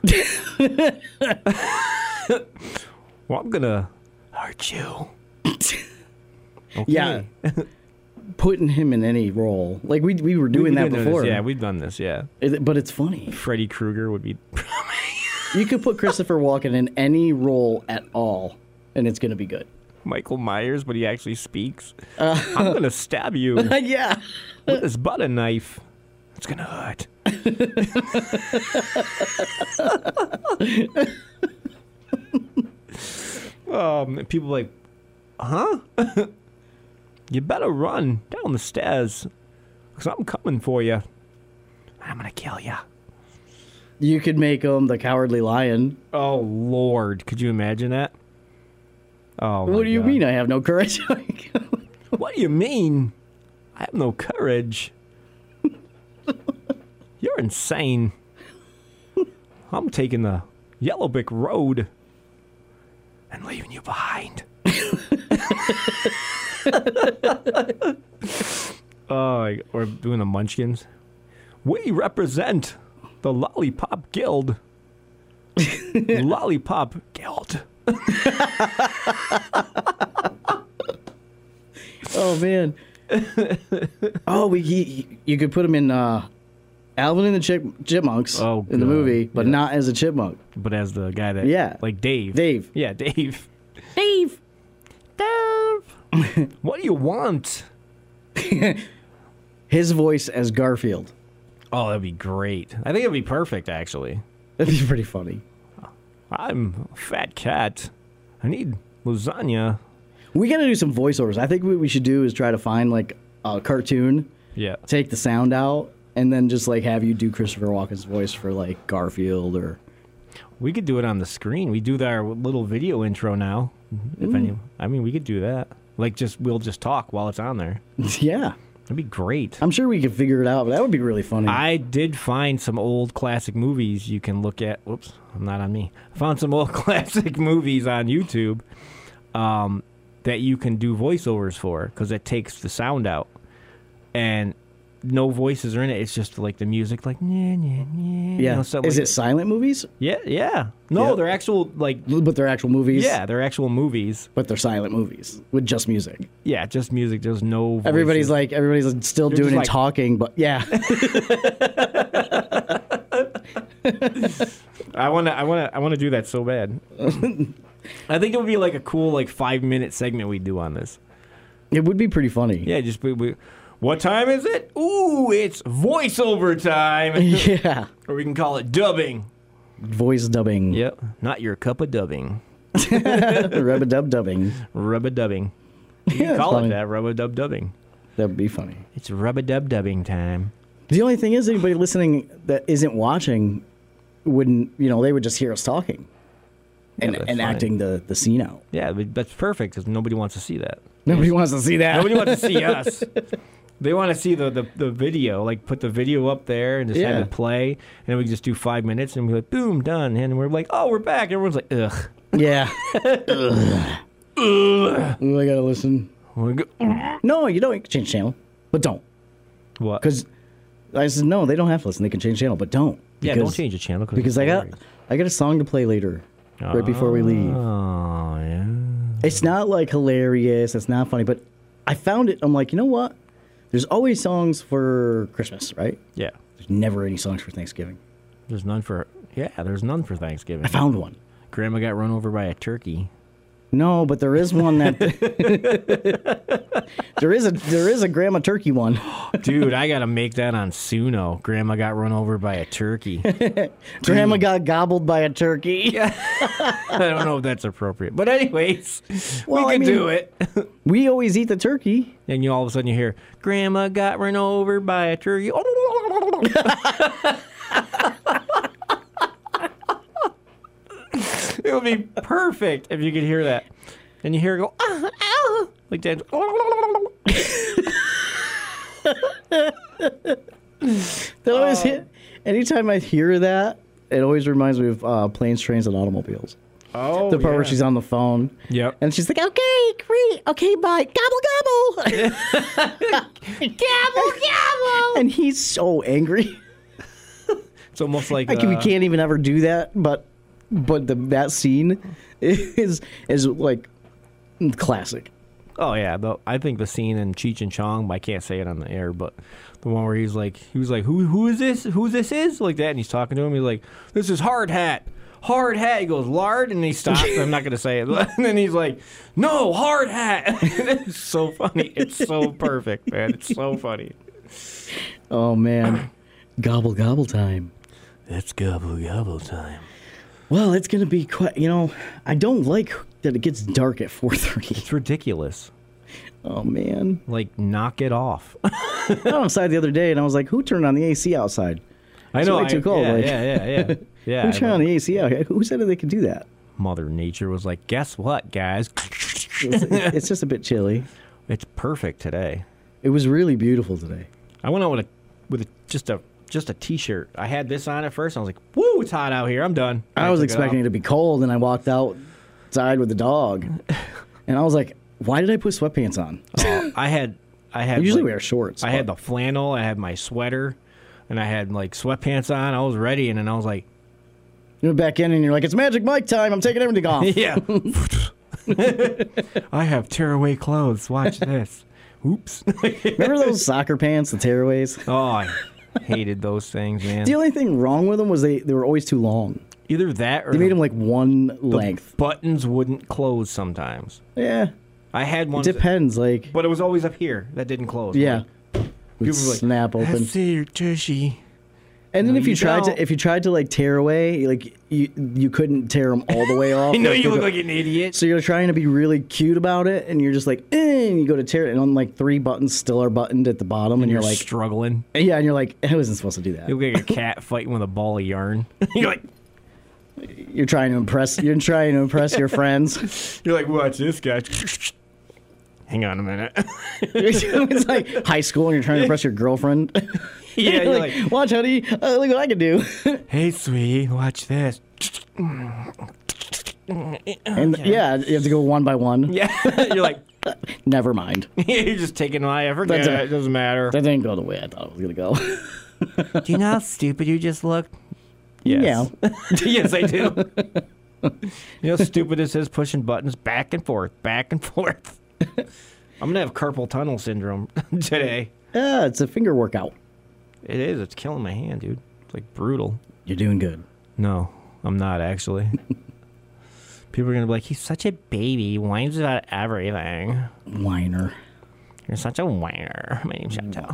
Well, I'm gonna hurt you. Okay. Yeah, putting him in any role, like we we were doing We've that been doing before. this, Yeah, we've done this. Yeah, It- but it's funny. Freddy Krueger would be. You could put Christopher Walken in any role at all, and it's gonna be good. Michael Myers, but he actually speaks. I'm gonna stab you with Yeah. this butter knife. It's gonna hurt. um, people like, huh? You better run down the stairs, cause I'm coming for you. I'm gonna kill you. You could make him the Cowardly Lion. Oh Lord, could you imagine that? Oh, my What do you God. mean I have no courage? What do you mean? I have no courage. You're insane. I'm taking the Yellow Brick Road and leaving you behind. Oh, we're doing the Munchkins. We represent the Lollipop Guild. Lollipop Guild. Oh man. Oh, we he, you could put him in uh, Alvin and the Chip, Chipmunks Oh, in the God. movie, but Yeah. not as a chipmunk. But as the guy that, Yeah. like Dave. Dave. Yeah, Dave. Dave. Dave. What do you want? His voice as Garfield. Oh, that'd be great. I think it'd be perfect, actually. That'd be pretty funny. I'm a fat cat. I need lasagna. We got to do some voiceovers. I think what we should do is try to find like a cartoon, Yeah. take the sound out, and then just like have you do Christopher Walken's voice for like Garfield or. We could do it on the screen. We do our little video intro now. If any, I mean, we could do that. Like, just we'll just talk while it's on there. Yeah, That'd be great. I'm sure we could figure it out, but that would be really funny. I did find some old classic movies you can look at. Whoops, I'm not on me. I found some old classic movies on YouTube um, that you can do voiceovers for because it takes the sound out. And no voices are in it. It's just like the music, like, yeah, yeah, yeah. yeah. Is it silent movies? Yeah, yeah. No, Yeah. they're actual, like, But they're actual movies? yeah, they're actual movies. But they're silent movies with just music. Yeah, just music. There's no voices. Everybody's like, everybody's still They're doing just it like- talking, but yeah. I want to, I want to, I want to do that so bad. I think it would be like a cool, like, five minute segment we do on this. It would be pretty funny. Yeah, just we, we, what time is it? Ooh, it's voiceover time. Yeah. Or we can call it dubbing. Voice dubbing. Yep, not your cup of dubbing. Rub-a-dub dubbing. Rub a dubbing. You Yeah, can that's call funny. it that, rub a dub dubbing. That would be funny. It's rub a dub dubbing time. The only thing is, anybody listening that isn't watching wouldn't, you know, they would just hear us talking and, Yeah, that's and fine. acting the, the scene out. Yeah, but that's perfect because nobody wants to see that. Nobody wants to see that. Nobody wants to see us. They want to see the, the, the video, like put the video up there and just have Yeah. it play, and then we can just do five minutes and be like, boom, done, and we're like, oh, we're back. Everyone's like, ugh. Yeah. Ugh. Ooh, I gotta listen. We go- No, you don't. You can change channel, but don't. What? Because I said no, they don't have to listen. They can change channel, but don't. Yeah, Because- don't change the channel Because I got I got a song to play later, right before we leave. Oh yeah. It's not like hilarious. It's not funny, but I found it. I'm like, you know what? There's always songs for Christmas, right? Yeah. There's never any songs for Thanksgiving. There's none for yeah. There's none for Thanksgiving. I found one. Grandma got run over by a turkey. No, but there is one that there is a there is a grandma turkey one. Dude, I gotta make that on Suno. Grandma got run over by a turkey. Grandma got gobbled by a turkey. I don't know if that's appropriate, but anyways, Well, we I can mean- do it. We always eat the turkey. And you all of a sudden you hear, "Grandma got run over by a turkey." It would be perfect if you could hear that. And you hear it go, ah, ah, like that. That always hit. Anytime I hear that, it always reminds me of uh, planes, trains, and automobiles. Oh, The part where yeah. she's on the phone. Yep. And she's like, okay, great, okay, bye. Gobble, gobble. Gobble, gobble. And he's so angry. It's almost like Like we uh, can't even ever do that, but but the that scene is is like classic. Oh yeah, the, I think the scene in Cheech and Chong, I can't say it on the air, but the one where he's like, he was like, who who is this? Who this is? Like that, and he's talking to him. He's like, this is Hard Hat. Hard Hat. He goes, lard, and he stops. I'm not gonna say it. And then he's like, no, Hard Hat. It's so funny. It's so perfect, man. It's so funny. Oh man, gobble gobble time. It's gobble gobble time. Well, it's gonna be quite. You know, I don't like that it gets dark at four thirty. It's ridiculous. Oh man, Like, knock it off. I went outside the other day and I was like, who turned on the A C outside? I It's know. way I- too cold, Yeah, like- yeah, yeah, yeah. yeah Who I turned on know. the A C out? Who said that they could do that? Mother Nature was like, guess what, guys? It's, it's just a bit chilly. It's perfect today. It was really beautiful today. I went out with a with a, just a just a t-shirt. I had this on at first. I was like, "Woo, it's hot out here. I'm done." And I was took expecting it, off. to be cold, and I walked outside with the dog, and I was like, "Why did I put sweatpants on?" Uh, I had I I had usually like- wear shorts. I had the flannel. I had my sweater, and I had like sweatpants on. I was ready, and then I was like, You went back in, and you're like, "It's Magic Mike time. I'm taking everything off." "Yeah, I have tearaway clothes. Watch this." Oops. Remember those soccer pants, the tearaways? Oh, I hated those things, man. The only thing wrong with them was they, they were always too long. Either that or They made the- them like one the length. buttons wouldn't close sometimes. Yeah, I had one, depends. Like, but it was always up here that didn't close. yeah, Like, would people were like, snap I open. see your tushy. And then No, if you, you tried don't. to if you tried to like tear away, like you you couldn't tear them all the way off. I know Like, you you're look go- like an idiot. So you're trying to be really cute about it, and you're just like, eh, and you go to tear it, and on like three buttons still are buttoned at the bottom, and, And you're, you're like, struggling. yeah, and you're like, I wasn't supposed to do that. You look like a cat fighting with a ball of yarn. You're like, You're trying to impress. You're trying to impress your friends. you're like, watch this guy. Hang on a minute. It's like high school, and you're trying to impress your girlfriend. Yeah, You're you're like, like, watch, honey, uh, look what I can do. hey, sweetie, watch this. And yeah, you have to go one by one. Yeah, you're like, Never mind. you're just taking my effort. Yeah, That's a- it doesn't matter. That didn't go the way I thought it was gonna go. Do you know how stupid you just looked? Yes. yes, I do. You know how stupid this is, pushing buttons back and forth, back and forth. I'm going to have carpal tunnel syndrome today. Yeah, it's a finger workout. It is. It's killing my hand, dude. It's like brutal. You're doing good. No, I'm not actually. People are going to be like, he's such a baby. He whines about everything. Whiner. You're such a whiner. My name's Chantal.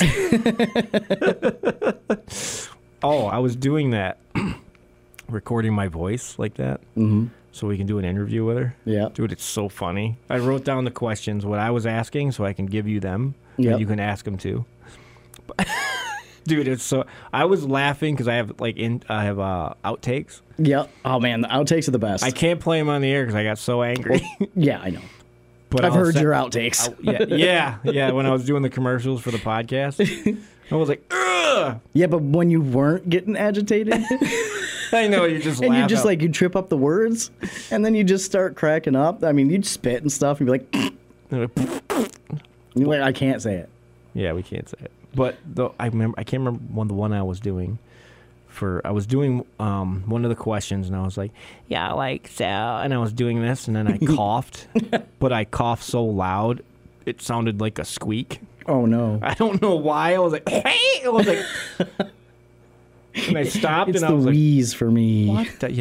Oh, I was doing that. Recording my voice like that. Mm-hmm. So we can do an interview with her. Yeah. Dude, it's so funny. I wrote down the questions, what I was asking, so I can give you them. Yep. And you can ask them too. Dude, it's so. I was laughing because I have like in I have uh, outtakes. Yep. Oh man, the outtakes are the best. I can't play them on the air because I got so angry. yeah, I know. But I've I'll heard send- your outtakes. I'll- yeah, yeah, yeah. When I was doing the commercials for the podcast, I was like, ugh. Yeah, but when you weren't getting agitated, I know you just and laugh you just out- like you trip up the words, and then you just start cracking up. I mean, you'd spit and stuff, and you'd be like, you're like, I can't say it. Yeah, we can't say it. But though I remember, I can't remember one the one I was doing. For I was doing um, one of the questions, and I was like, "Yeah, like so," and I was doing this, and then I coughed, but I coughed so loud, it sounded like a squeak. Oh no! I don't know why. I was like, "Hey!" I was like, and I stopped, It's and I the was like, wheeze for me. "What?" the- Yeah.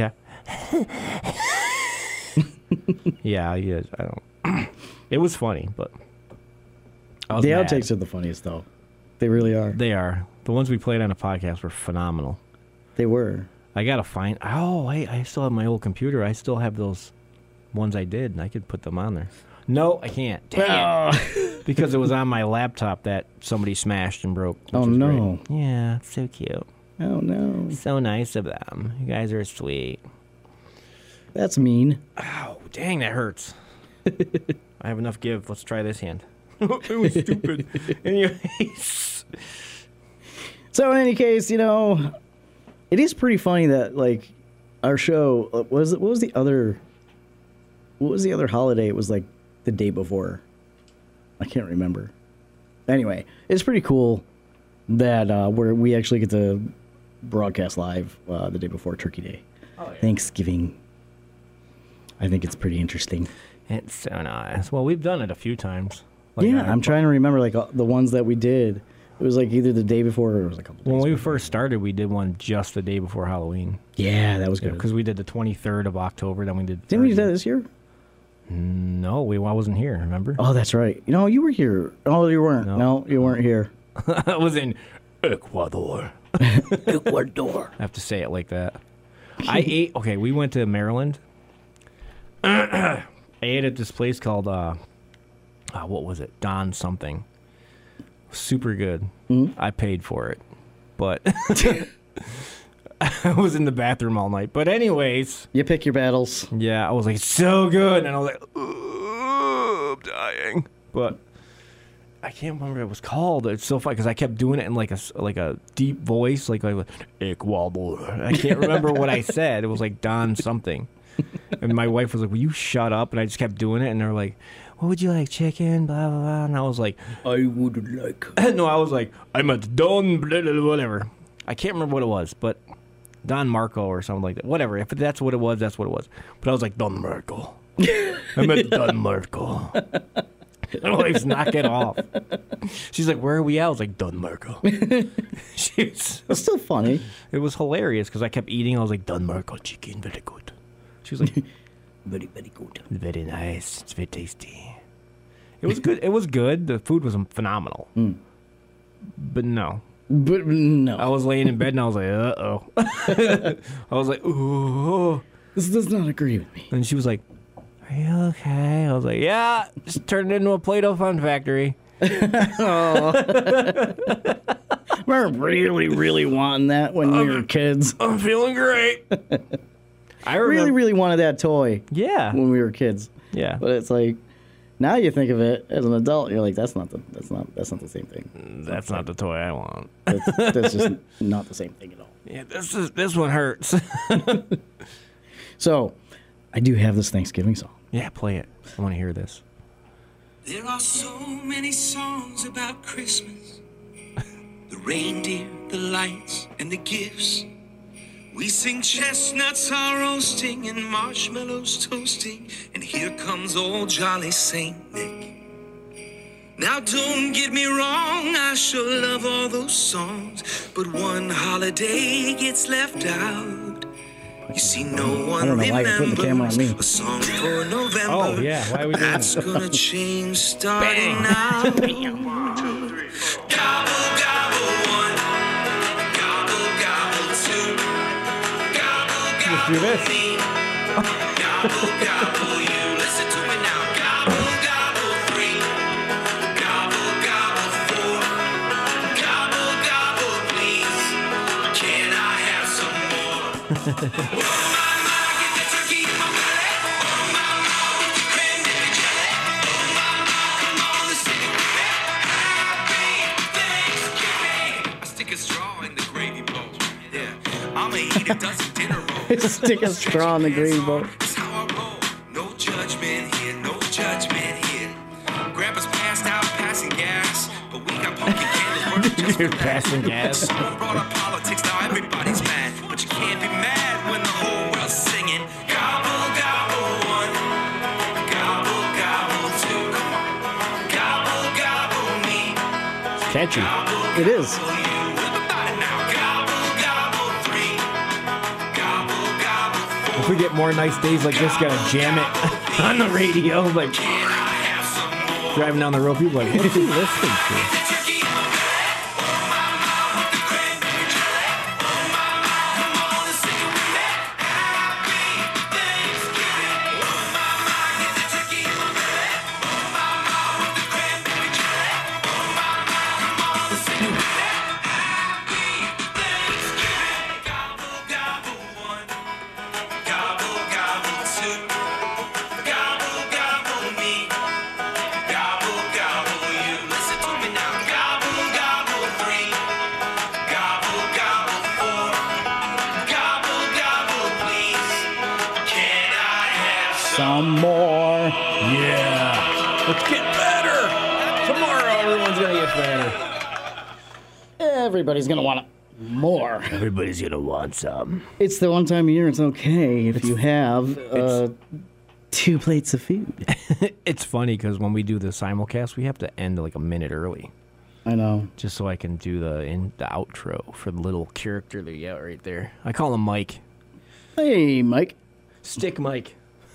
yeah, yeah. I don't. It was funny, but I was The mad. outtakes are the funniest, though. They really are. They are. The ones we played on the podcast were phenomenal. They were. I gotta find. Oh, I, I still have my old computer. I still have those ones I did, and I could put them on there. No, I can't. Dang it. Because it was on my laptop that somebody smashed and broke. which Oh, was no. great. Yeah, it's so cute. Oh, no. So nice of them. You guys are sweet. That's mean. Ow, dang, that hurts. I have enough give. Let's try this hand. It was stupid. Anyways. So, in any case, you know, it is pretty funny that, like, our show, uh, was it, what was the other, what was the other holiday? It was, like, the day before. I can't remember. Anyway, it's pretty cool that uh, where we actually get to broadcast live uh, the day before Turkey Day. Oh, yeah. Thanksgiving. I think it's pretty interesting. It's so nice. Well, we've done it a few times. Like, yeah, I- I'm trying to remember, like, uh, the ones that we did. It was, like, either the day before or it was a couple days When we before. first started, we did one just the day before Halloween. Yeah, that was good. Because we did the twenty-third of October, then we did... the Didn't we do that thirtieth. this year? No, we, I wasn't here, remember? Oh, that's right. You know, you were here. Oh, you weren't. No. No, you weren't here. I was in Ecuador. Ecuador. I have to say it like that. I ate... Okay, we went to Maryland. I ate at this place called... Uh, uh, what was it? Don something. Super good. Mm-hmm. I paid for it. But... I was in the bathroom all night. But anyways... You pick your battles. Yeah, I was like, so good. And I was like, "Ugh, I'm dying. But I can't remember what it was called. It's so funny because I kept doing it in like a, s- like a deep voice, like, like Ecuador. I can't remember what I said. It was like Don something. And my wife was like, will you shut up? And I just kept doing it. And they were like, what would you like, chicken? Blah, blah, blah. And I was like, I would like. no, I was like, I'm at Don, blah, blah, blah, whatever. I can't remember what it was, but Don Marco or something like that. Whatever. If that's what it was, that's what it was. But I was like, Don Marco. I'm at Don Marco. My wife's knock it off. She's like, where are we at? I was like, Don Marco. She's, It's still funny. it was hilarious because I kept eating. I was like, Don Marco chicken, very good. She was like, Very, very good. very nice. It's very tasty. It was good. It was good. The food was phenomenal. But no. But no. I was laying in bed and I was like, uh-oh. I was like, ooh. This does not agree with me. And she was like, are you okay? I was like, yeah, just turned it into a Play-Doh fun factory. We're really, really wanting that when we were kids. I'm feeling great. I remember. Really, really wanted that toy Yeah. when we were kids. Yeah. But it's like, now you think of it as an adult, you're like, that's not the, that's not, that's not the same thing. That's not the toy I want. That's, that's just not the same thing at all. Yeah, this is this one hurts. So, I do have this Thanksgiving song. Yeah, play it. I want to hear this. There are so many songs about Christmas. The reindeer, the lights, and the gifts. We sing chestnuts are roasting and marshmallows toasting. And here comes old jolly Saint Nick. Now don't get me wrong, I sure love all those songs. But one holiday gets left out. You see, no one don't know why you're putting the camera on me. remembers a song for November. Oh, yeah, why are we doing That's that? gonna change starting now. Gobble, gobble, one. Gobble, gobble, two. Gobble, gobble, do this. me. Gobble, gobble, you. Listen to me now. Gobble, gobble, three. Gobble, gobble, four. Gobble, gobble, please. Can I have some more? Oh, my, my, get the turkey in my belly. Oh, my, my, with the cranberry jelly. Oh, my, my, come on, let's sing it with me. Happy Thanksgiving. I stick a straw in the gravy bowl. Yeah, I'ma eat a dozen dinner rolls. Stick a straw in the gravy bowl. That's how I roll. No judgment here, no judgment here. Grandpa's passed out, passing gas, but we got pumpkin candles burning just for You're that. passing gas. Someone brought up politics, now everybody's mad. But you can't be mad when the whole world's singing. Gobble, gobble, one. Gobble, gobble, two. Gobble, gobble, me. Catchy. Gobble, It is. gobble, you. Everybody now. Gobble, gobble, three. Gobble, gobble, four. if we get more nice days like this, gotta jam it on the radio. Like driving down the road, people are like, what's he listening to? Some more. Yeah. Let's get better. Tomorrow, everyone's going to get better. Everybody's going to want more. Everybody's going to want some. It's the one time a year it's okay if you have uh, two plates of food. It's funny because when we do the simulcast, we have to end like a minute early. I know. Just so I can do the in the outro for the little character that you got right there. I call him Mike. Hey, Mike. Stick Mike.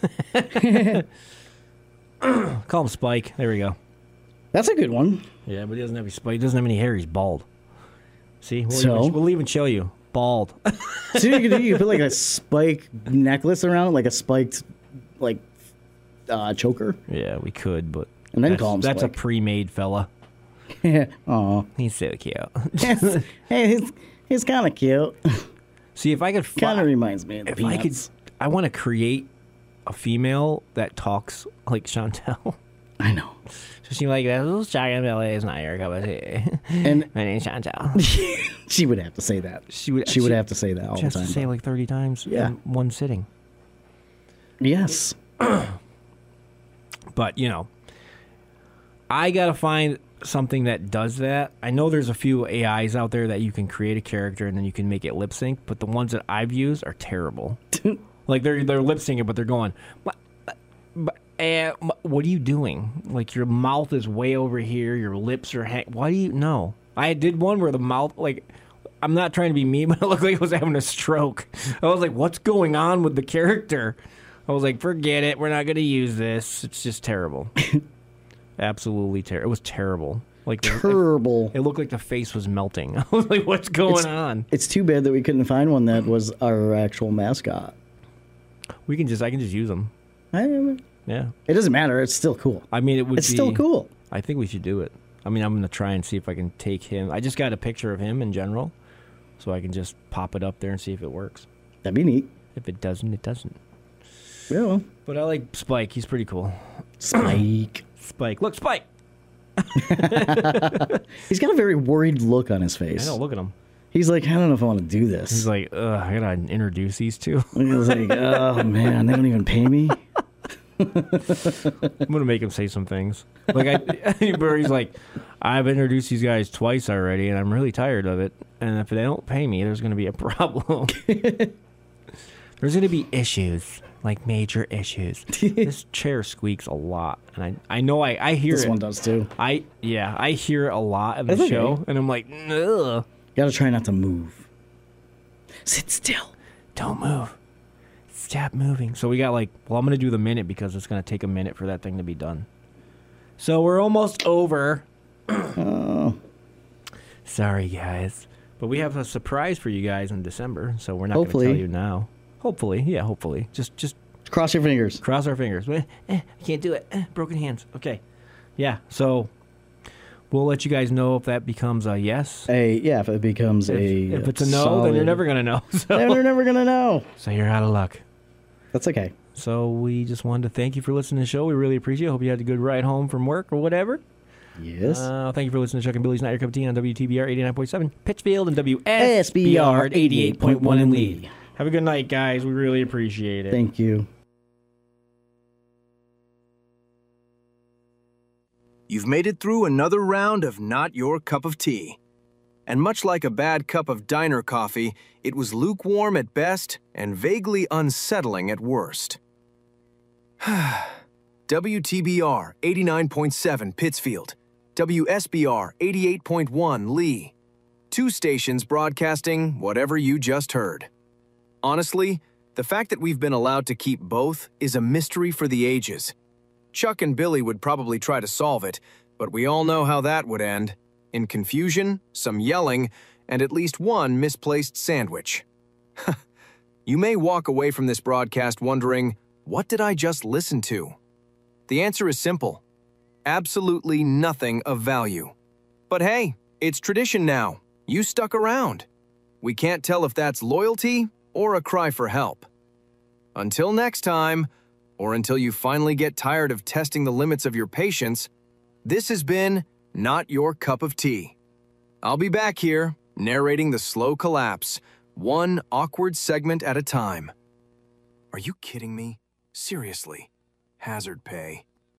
Call him Spike. There we go. That's a good one. Yeah, but he doesn't have any spike. He doesn't have any hair. He's bald. See, we'll, So? even, we'll even show you bald. So you could do, you could put like a spike necklace around it, like a spiked, like, uh, choker. Yeah, we could, but And then that's, call him that's Spike. a pre-made fella. Aw. He's so cute. Hey, he's, he's kind of cute. See, if I could, Kind of fi- reminds me of the if I could, Peanuts. I want to create a female that talks like Chantel. I know. So she like that. Little Chantel is not your cup of tea. And My name's Chantel. she would have to say that. She would. She would have to say that all She the has time. to say it like thirty times Yeah. in one sitting. Yes. But, you know, I got to find something that does that. I know there's a few A Is out there that you can create a character and then you can make it lip sync, but the ones that I've used are terrible. Like, they're they're lip syncing, but they're going, "What- but, uh, what are you doing? Like, your mouth is way over here, your lips are hang. Why do you know? I did one where the mouth, like, I'm not trying to be mean, but it looked like I was having a stroke. I was like, what's going on with the character? I was like, forget it. We're not going to use this. It's just terrible. Absolutely terrible. It was terrible. Like the- Terrible. It, it looked like the face was melting. I was like, what's going It's- on? It's too bad that we couldn't find one that was our actual mascot. We can just, I can just use them. I- Yeah. It doesn't matter. It's still cool. I mean, it would It's be. still cool. I think we should do it. I mean, I'm going to try and see if I can take him. I just got a picture of him in general, so I can just pop it up there and see if it works. That'd be neat. If it doesn't, it doesn't. Yeah. But I like Spike. He's pretty cool. Spike. Spike. Look, Spike. He's got a very worried look on his face. I know, look at him. He's like, I don't know if I want to do this. He's like, ugh, I got to introduce these two. He's like, oh man, they don't even pay me. I'm gonna make him say some things. Like I, where he's like, I've introduced these guys twice already, and I'm really tired of it. And if they don't pay me, there's gonna be a problem. There's gonna be issues, like major issues. This chair squeaks a lot, and I, I know I, I hear This it. one does too. I, yeah, I hear it a lot in the That's okay. show, and I'm like, ugh, Gotta try not to move. Sit still. don't move. Stop moving. So we got like, well, I'm going to do the minute because it's going to take a minute for that thing to be done. So we're almost over. Oh. Sorry, guys. But we have a surprise for you guys in December, so we're not going to Hopefully. tell you now. Hopefully. Yeah, hopefully. Just just Cross your fingers. cross our fingers. Eh, eh, I can't do it. Eh, broken hands. Okay. Yeah, so we'll let you guys know if that becomes a yes. A yeah, if it becomes If, a if it's a no, then you're never going to know. Then So, you're never gonna know. so you're out of luck. That's okay. So we just wanted to thank you for listening to the show. We really appreciate it. Hope you had a good ride home from work or whatever. Yes. Uh, thank you for listening to Chuck and Billy's Not Your Cup of Tea on W T B R eighty-nine point seven Pittsfield and W S B R eighty-eight point one in Lee. Have a good night, guys. We really appreciate it. Thank you. You've made it through another round of Not Your Cup of Tea. And much like a bad cup of diner coffee, it was lukewarm at best and vaguely unsettling at worst. W T B R eighty-nine point seven Pittsfield, W S B R eighty-eight point one Lee. Two stations broadcasting whatever you just heard. Honestly, The fact that we've been allowed to keep both is a mystery for the ages. Chuck and Billy would probably try to solve it, but we all know how that would end. In confusion, some yelling, and at least one misplaced sandwich. You may walk away from this broadcast wondering, what did I just listen to? The answer is simple. Absolutely nothing of value. But hey, it's tradition now. You stuck around. We can't tell if that's loyalty or a cry for help. Until next time, or until you finally get tired of testing the limits of your patience, this has been Not Your Cup of Tea. I'll be back here, narrating the slow collapse, one awkward segment at a time. Are you kidding me? Seriously. Hazard pay.